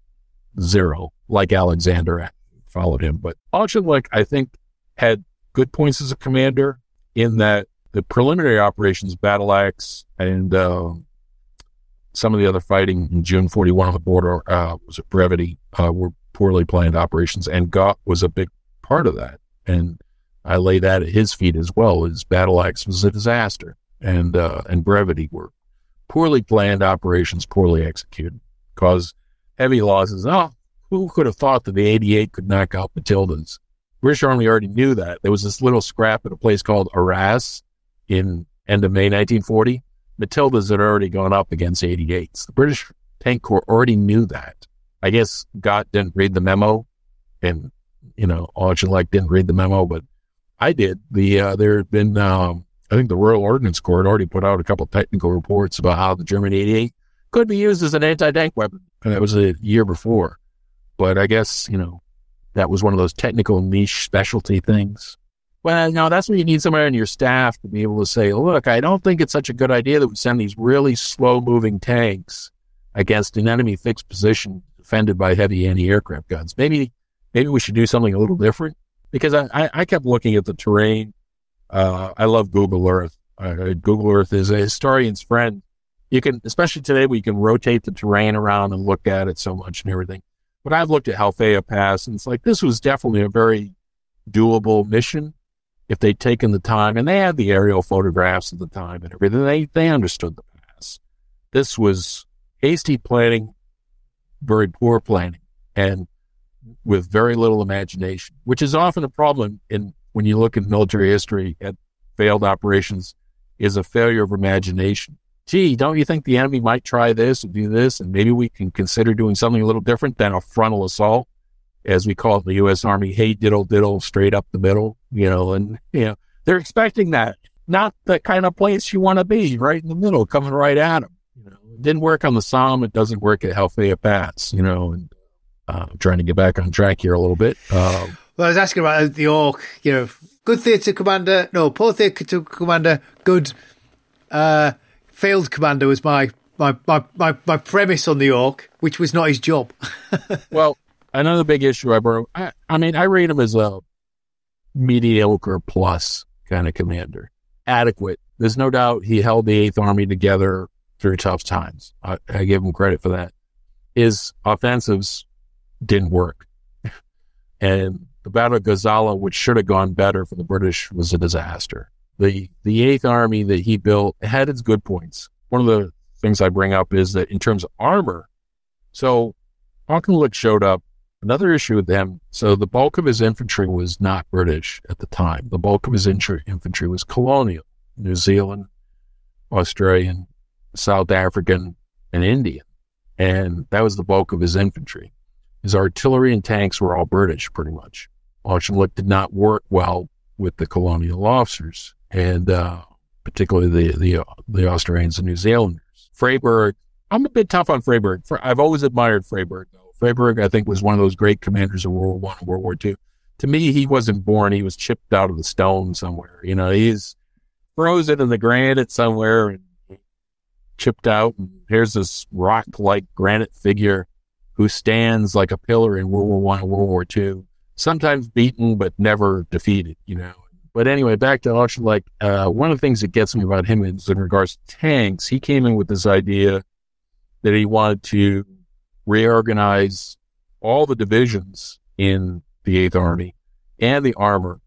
zero, like Alexander followed him. But Auchinleck, I think, had good points as a commander in that the preliminary operations, Battle Axe, and uh, some of the other fighting in June forty-one on the border, uh, was at Brevity, uh, were poorly planned operations, and Gott was a big part of that. And I lay that at his feet as well. His Battle Axe was a disaster, and uh, and Brevity were poorly planned operations, poorly executed, caused heavy losses. Oh, who could have thought that the eighty-eight could knock out Matildas? British Army already knew that. There was this little scrap at a place called Arras in end of May nineteen forty. Matildas had already gone up against eighty-eights. The British Tank Corps already knew that. I guess Gott didn't read the memo, and, you know, Auchinleck didn't read the memo, but I did. The uh, there had been, um, I think the Royal Ordnance Corps had already put out a couple of technical reports about how the German eighty-eight could be used as an anti-tank weapon. And that was a year before. But I guess, you know, that was one of those technical niche specialty things. Well, no, that's when you need somebody on your staff to be able to say, look, I don't think it's such a good idea that we send these really slow-moving tanks against an enemy fixed position defended by heavy anti-aircraft guns. Maybe maybe we should do something a little different. Because I, I, I kept looking at the terrain. Uh, I love Google Earth. Uh, Google Earth is a historian's friend. You can, especially today, we can rotate the terrain around and look at it so much and everything. But I've looked at Halfaya Pass, and it's like, this was definitely a very doable mission if they'd taken the time, and they had the aerial photographs at the time and everything. They, they understood the pass. This was hasty planning, very poor planning, and with very little imagination, which is often a problem in when you look at military history at failed operations, is a failure of imagination. Gee, don't you think the enemy might try this or do this, and maybe we can consider doing something a little different than a frontal assault, as we call it in the U S Army, hey, diddle, diddle, straight up the middle, you know, and, you know, they're expecting that. Not the kind of place you want to be, right in the middle, coming right at them. You know, it didn't work on the Somme. It doesn't work at Halfaya Pass, you know, and uh, I'm trying to get back on track here a little bit. Um, well, I was asking about the Orc, you know, good theatre commander, no, poor theatre commander, good uh, field commander was my my, my, my, my premise on the Hawk, which was not his job. Well, another big issue I brought, I, I mean, I rate him as a mediocre plus kind of commander. Adequate. There's no doubt he held the Eighth Army together through tough times. I, I give him credit for that. His offensives didn't work. And the Battle of Gazala, which should have gone better for the British, was a disaster. The the Eighth Army that he built had its good points. One of the things I bring up is that in terms of armor, so Auchinleck showed up. Another issue with them, so the bulk of his infantry was not British at the time. The bulk of his intr- infantry was colonial, New Zealand, Australian, South African, and Indian. And that was the bulk of his infantry. His artillery and tanks were all British, pretty much. Auchinleck did not work well with the colonial officers, and uh, particularly the, the the Australians and New Zealanders. Freyberg, I'm a bit tough on Freyberg. I've always admired Freyberg, though. Freyberg, I think, was one of those great commanders of World War One and World War Two. To me, he wasn't born. He was chipped out of the stone somewhere. You know, he's frozen in the granite somewhere and chipped out. And here's this rock-like granite figure who stands like a pillar in World War One and World War Two, sometimes beaten but never defeated, you know. But anyway, back to Auchinleck. Uh, one of the things that gets me about him is in regards to tanks. He came in with this idea that he wanted to reorganize all the divisions in the Eighth Army and the armor.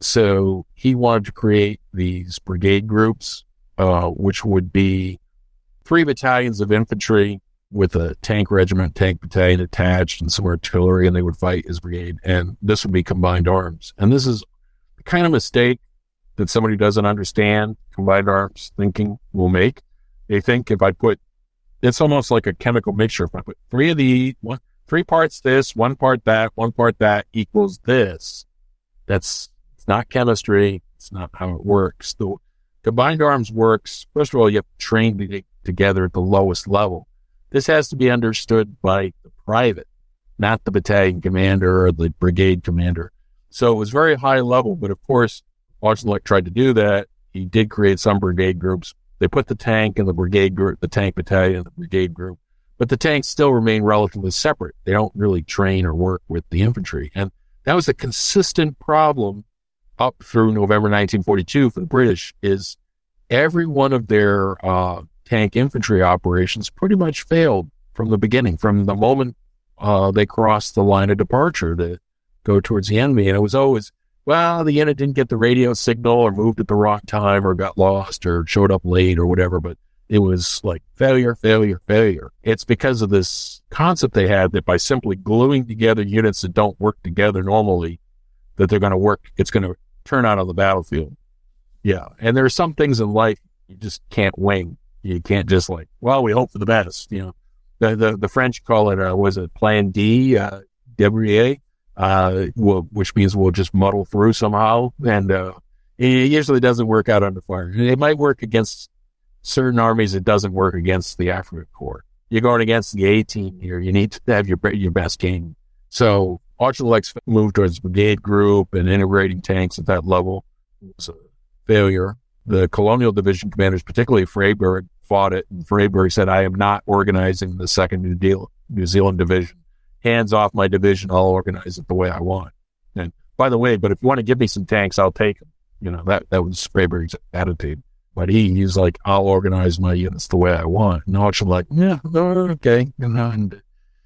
So he wanted to create these brigade groups, uh, which would be three battalions of infantry with a tank regiment, tank battalion attached, and some artillery, and they would fight as brigade. And this would be combined arms. And this is the kind of mistake that somebody who doesn't understand combined arms thinking will make. They think if I put, it's almost like a chemical mixture. If I put three of the, one, three parts this, one part that, one part that equals this. That's, it's not chemistry. It's not how it works. The combined arms works. First of all, you have to train to, together at the lowest level. This has to be understood by the private, not the battalion commander or the brigade commander. So it was very high level, but of course, Auchinleck tried to do that. He did create some brigade groups. They put the tank in the brigade group, the tank battalion, the brigade group, but the tanks still remain relatively separate. They don't really train or work with the infantry. And that was a consistent problem up through November nineteen forty-two for the British, is every one of their uh, tank infantry operations pretty much failed from the beginning, from the moment uh, they crossed the line of departure to go towards the enemy. And it was always, well, the unit didn't get the radio signal or moved at the wrong time or got lost or showed up late or whatever, but it was like failure, failure, failure. It's because of this concept they had that by simply gluing together units that don't work together normally, that they're going to work, it's going to turn out on the battlefield. Yeah. And there are some things in life you just can't wing. You can't just like, well, we hope for the best. You know, the, the, the French call it, uh, was it Plan D, uh, débrouiller, uh, well, which means we'll just muddle through somehow. And, uh, it usually doesn't work out under fire. It might work against certain armies. It doesn't work against the African Corps. You're going against the A team here. You need to have your, your best game. So Auchinleck's move towards brigade group and integrating tanks at that level was a failure. The colonial division commanders, particularly Freyberg, fought it. And Freyberg said, I am not organizing the second New, Deal, New Zealand division. Hands off my division. I'll organize it the way I want. And by the way, but if you want to give me some tanks, I'll take them. You know, that, that was Freyberg's attitude. But he, he's like, I'll organize my units the way I want. And Auchinleck, yeah, okay. You know, and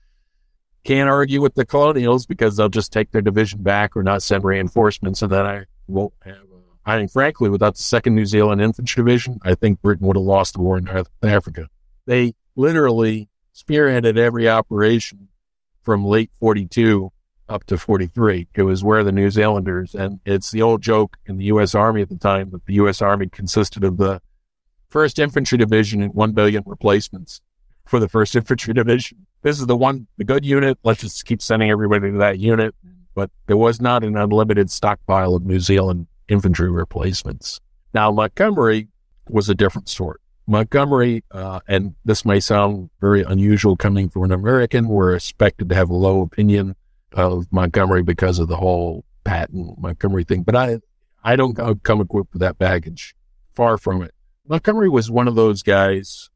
can't argue with the colonials because they'll just take their division back or not send reinforcements. And then I won't have, I think, frankly, without the second New Zealand Infantry Division, I think Britain would have lost the war in North Africa. They literally spearheaded every operation from late forty-two up to forty-three. It was where the New Zealanders, and it's the old joke in the U S Army at the time that the U S Army consisted of the first Infantry Division and one billion replacements for the first Infantry Division. This is the one, the good unit. Let's just keep sending everybody to that unit. But there was not an unlimited stockpile of New Zealand infantry replacements. Now, Montgomery was a different sort. Montgomery, uh, and this may sound very unusual coming from an American, we're expected to have a low opinion of Montgomery because of the whole Patton Montgomery thing. But I, I don't come equipped with that baggage. Far from it. Montgomery was one of those guys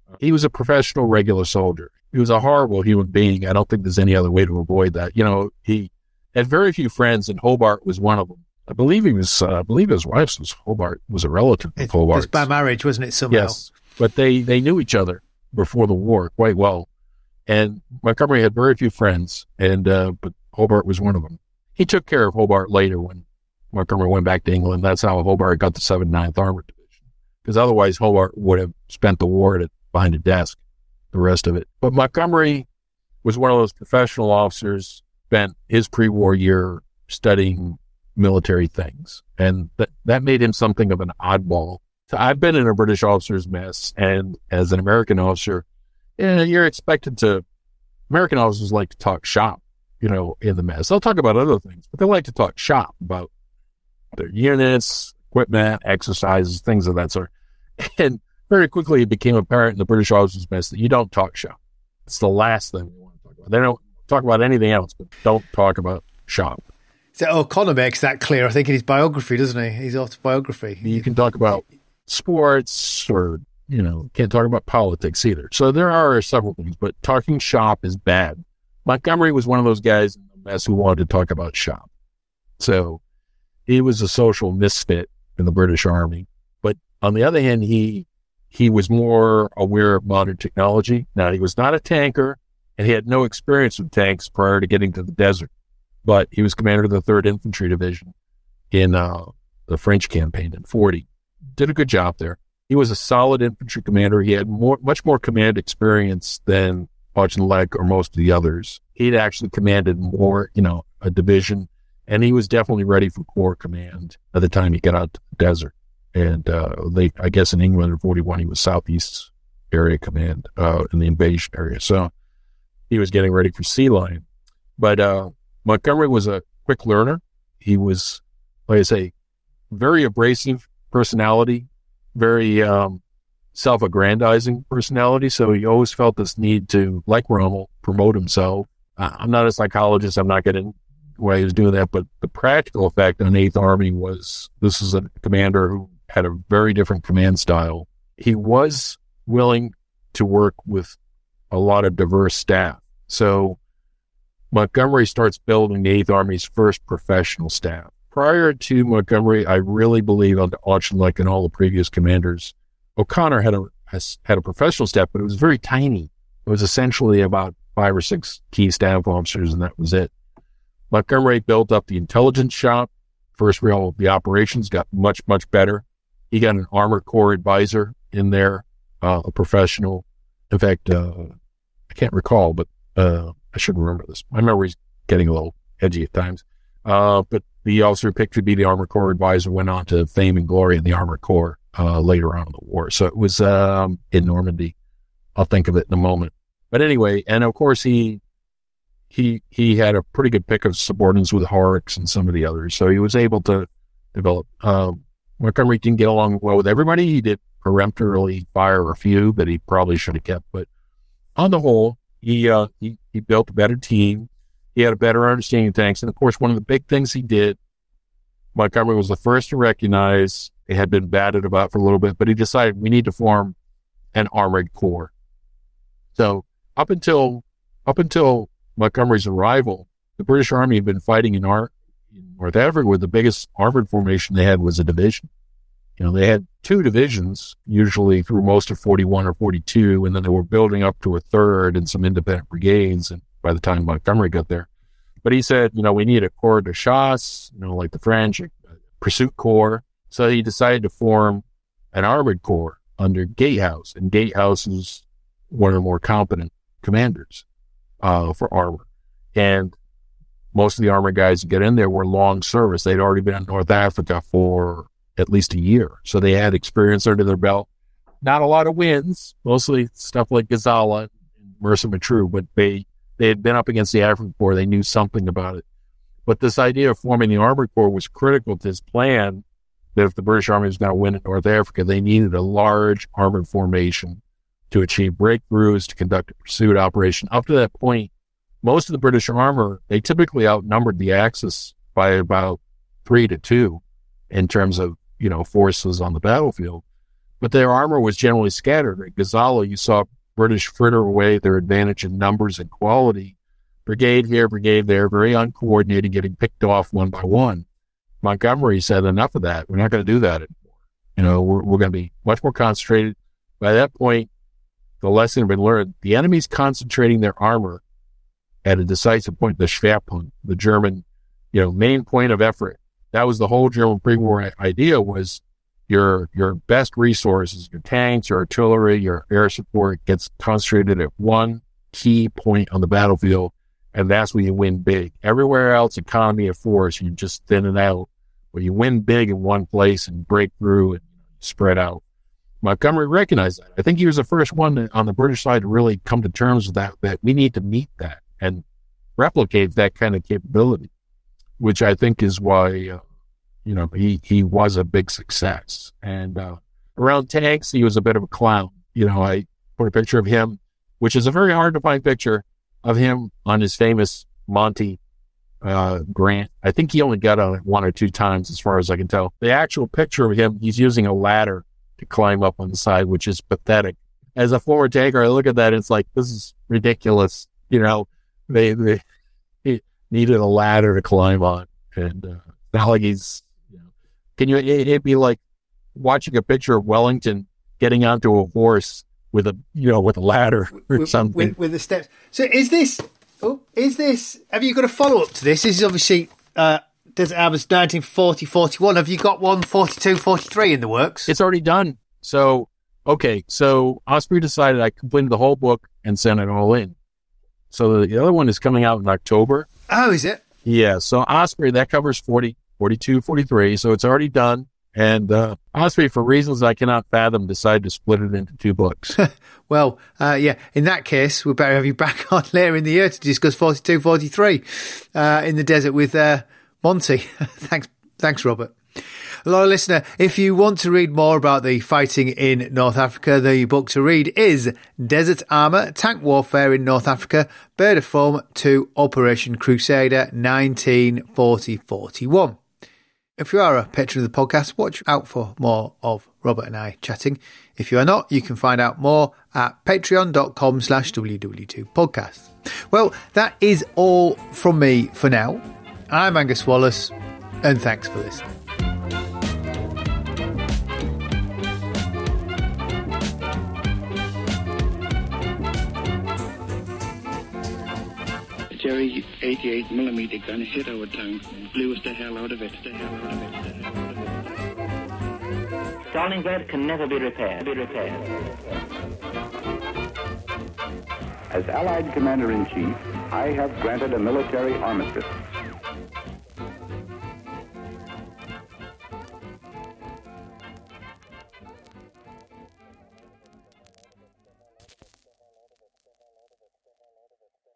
He was a professional regular soldier. He was a horrible human being. I don't think there's any other way to avoid that. You know, he had very few friends, and Hobart was one of them. I believe he was, uh, I believe his wife was Hobart, was a relative of Hobart. It was by marriage, wasn't it, somehow? Yes, but they, they knew each other before the war quite well. And Montgomery had very few friends, and uh, but Hobart was one of them. He took care of Hobart later when Montgomery went back to England. That's how Hobart got the seventy-ninth Armored Division, because otherwise Hobart would have spent the war at, behind a desk, the rest of it. But Montgomery was one of those professional officers, spent his pre-war year studying military things, and that, that made him something of an oddball. So I've been in a British officer's mess, and as an American officer, yeah, you're expected to, American officers like to talk shop, you know, in the mess. They'll talk about other things, but they like to talk shop about their units, equipment, exercises, things of that sort. And very quickly it became apparent in the British officers' mess that you don't talk shop. It's the last thing they want to talk about. They don't talk about anything else, but don't talk about shop. So O'Connor makes that clear, I think, in his biography, doesn't he? His autobiography. You can talk about sports or, you know, can't talk about politics either. So there are several things, but talking shop is bad. Montgomery was one of those guys in the mess who wanted to talk about shop. So he was a social misfit in the British Army. But on the other hand, he he was more aware of modern technology. Now, he was not a tanker, and he had no experience with tanks prior to getting to the desert. But he was commander of the third Infantry Division in uh, the French campaign in forty. Did a good job there. He was a solid infantry commander. He had more, much more command experience than Auchinleck or most of the others. He'd actually commanded more, you know, a division, and he was definitely ready for Corps command by the time he got out to the desert. And uh, they, I guess in England in forty-one, he was Southeast Area Command uh, in the invasion area. So he was getting ready for Sea Lion. But uh, Montgomery was a quick learner. He was, like I say, very abrasive personality, very um, self-aggrandizing personality. So he always felt this need to, like Rommel, promote himself. Uh, I'm not a psychologist. I'm not getting why he was doing that. But the practical effect on eighth Army was this is a commander who had a very different command style. He was willing to work with a lot of diverse staff. So Montgomery starts building the eighth Army's first professional staff. Prior to Montgomery, I really believe under Auchinleck and all the previous commanders, O'Connor had a has, had a professional staff, but it was very tiny. It was essentially about five or six key staff officers, and that was it. Montgomery built up the intelligence shop. First real, the operations got much, much better. He got an Armored Corps advisor in there, uh, a professional. In fact, uh, I can't recall, but uh, I should remember this. My memory's getting a little edgy at times. Uh, but the officer picked to be the Armored Corps advisor went on to fame and glory in the Armored Corps uh, later on in the war. So it was um, in Normandy. I'll think of it in a moment. But anyway, and of course he he he had a pretty good pick of subordinates with Horrocks and some of the others. So he was able to develop. Um, Montgomery didn't get along well with everybody. He did peremptorily fire a few that he probably should have kept. But on the whole, he uh, he he built a better team. He had a better understanding of tanks. And of course, one of the big things he did, Montgomery was the first to recognize it had been batted about for a little bit, but he decided we need to form an armored corps. So up until, up until Montgomery's arrival, the British Army had been fighting in, Ar- in North Africa where the biggest armored formation they had was a division. You know, they had two divisions, usually through most of forty-one or forty-two, and then they were building up to a third and some independent brigades. And by the time Montgomery got there. But he said, you know, we need a corps de chasse, you know, like the French, a pursuit corps. So he decided to form an armored corps under Gatehouse. And Gatehouse is one of the more competent commanders uh, for armor. And most of the armored guys that get in there were long service. They'd already been in North Africa for at least a year. So they had experience under their belt. Not a lot of wins, mostly stuff like Gazala and Mercer Matru, but they They had been up against the African Corps. They knew something about it. But this idea of forming the Armored Corps was critical to his plan that if the British Army was going to win in North Africa, they needed a large armored formation to achieve breakthroughs, to conduct a pursuit operation. Up to that point, most of the British armor, they typically outnumbered the Axis by about three to two in terms of, you know, forces on the battlefield. but their armor was generally scattered. At Gazala, you saw British fritter away their advantage in numbers and quality. Brigade here, brigade there, very uncoordinated, getting picked off one by one. Montgomery said, enough of that. We're not going to do that anymore. You know, we're, we're going to be much more concentrated. By that point, the lesson had been learned. The enemy's concentrating their armor at a decisive point, the Schwerpunkt, the German, you know, main point of effort. That was the whole German pre-war idea, was your your best resources, your tanks, your artillery, your air support gets concentrated at one key point on the battlefield, and that's where you win big. Everywhere else, economy of force, you just thin it out. Where you win big in one place and break through and spread out. Montgomery recognized that. I think he was the first one to, on the British side to really come to terms with that, that we need to meet that and replicate that kind of capability, which I think is why, uh, you know, he, he was a big success. And uh, around tanks, he was a bit of a clown. You know, I put a picture of him, which is a very hard to find picture of him on his famous Monty uh, Grant. I think he only got on it one or two times, as far as I can tell. The actual picture of him, he's using a ladder to climb up on the side, which is pathetic. As a former tanker, I look at that, and it's like, this is ridiculous. You know, they, they he needed a ladder to climb on. And uh, not like he's, you know, can you, it, it'd be like watching a picture of Wellington getting onto a horse with a, you know, with a ladder or with, something. With, with the steps. So is this, oh, is this, have you got a follow-up to this? This is obviously, uh, Desert Armor's nineteen forty forty-one. Have you got one forty-two forty-three in the works? It's already done. So, okay. So Osprey decided I completed the whole book and sent it all in. So the other one is coming out in October. Oh, is it? Yeah. So Osprey, that covers forty, forty-two, forty-three. So it's already done. And uh, Osprey, for reasons I cannot fathom, decided to split it into two books. Well, uh, yeah, in that case, we better have you back on later in the year to discuss forty-two forty-three uh, in the desert with uh, Monty. thanks, thanks, Robert. Loyal listener, if you want to read more about the fighting in North Africa, the book to read is Desert Armour, Tank Warfare in North Africa, Bird of Foam to Operation Crusader, nineteen forty forty-one. If you are a patron of the podcast, watch out for more of Robert and I chatting. If you are not, you can find out more at patreon.com slash WW2 podcast. Well, that is all from me for now. I'm Angus Wallace, and thanks for listening. Jerry eighty-eight millimeter gun hit our tank and blew us the hell out of it. The hell out of it. The hell out of it. Stalingrad can never be repaired. Be repaired. As Allied Commander-in-Chief, I have granted a military armistice.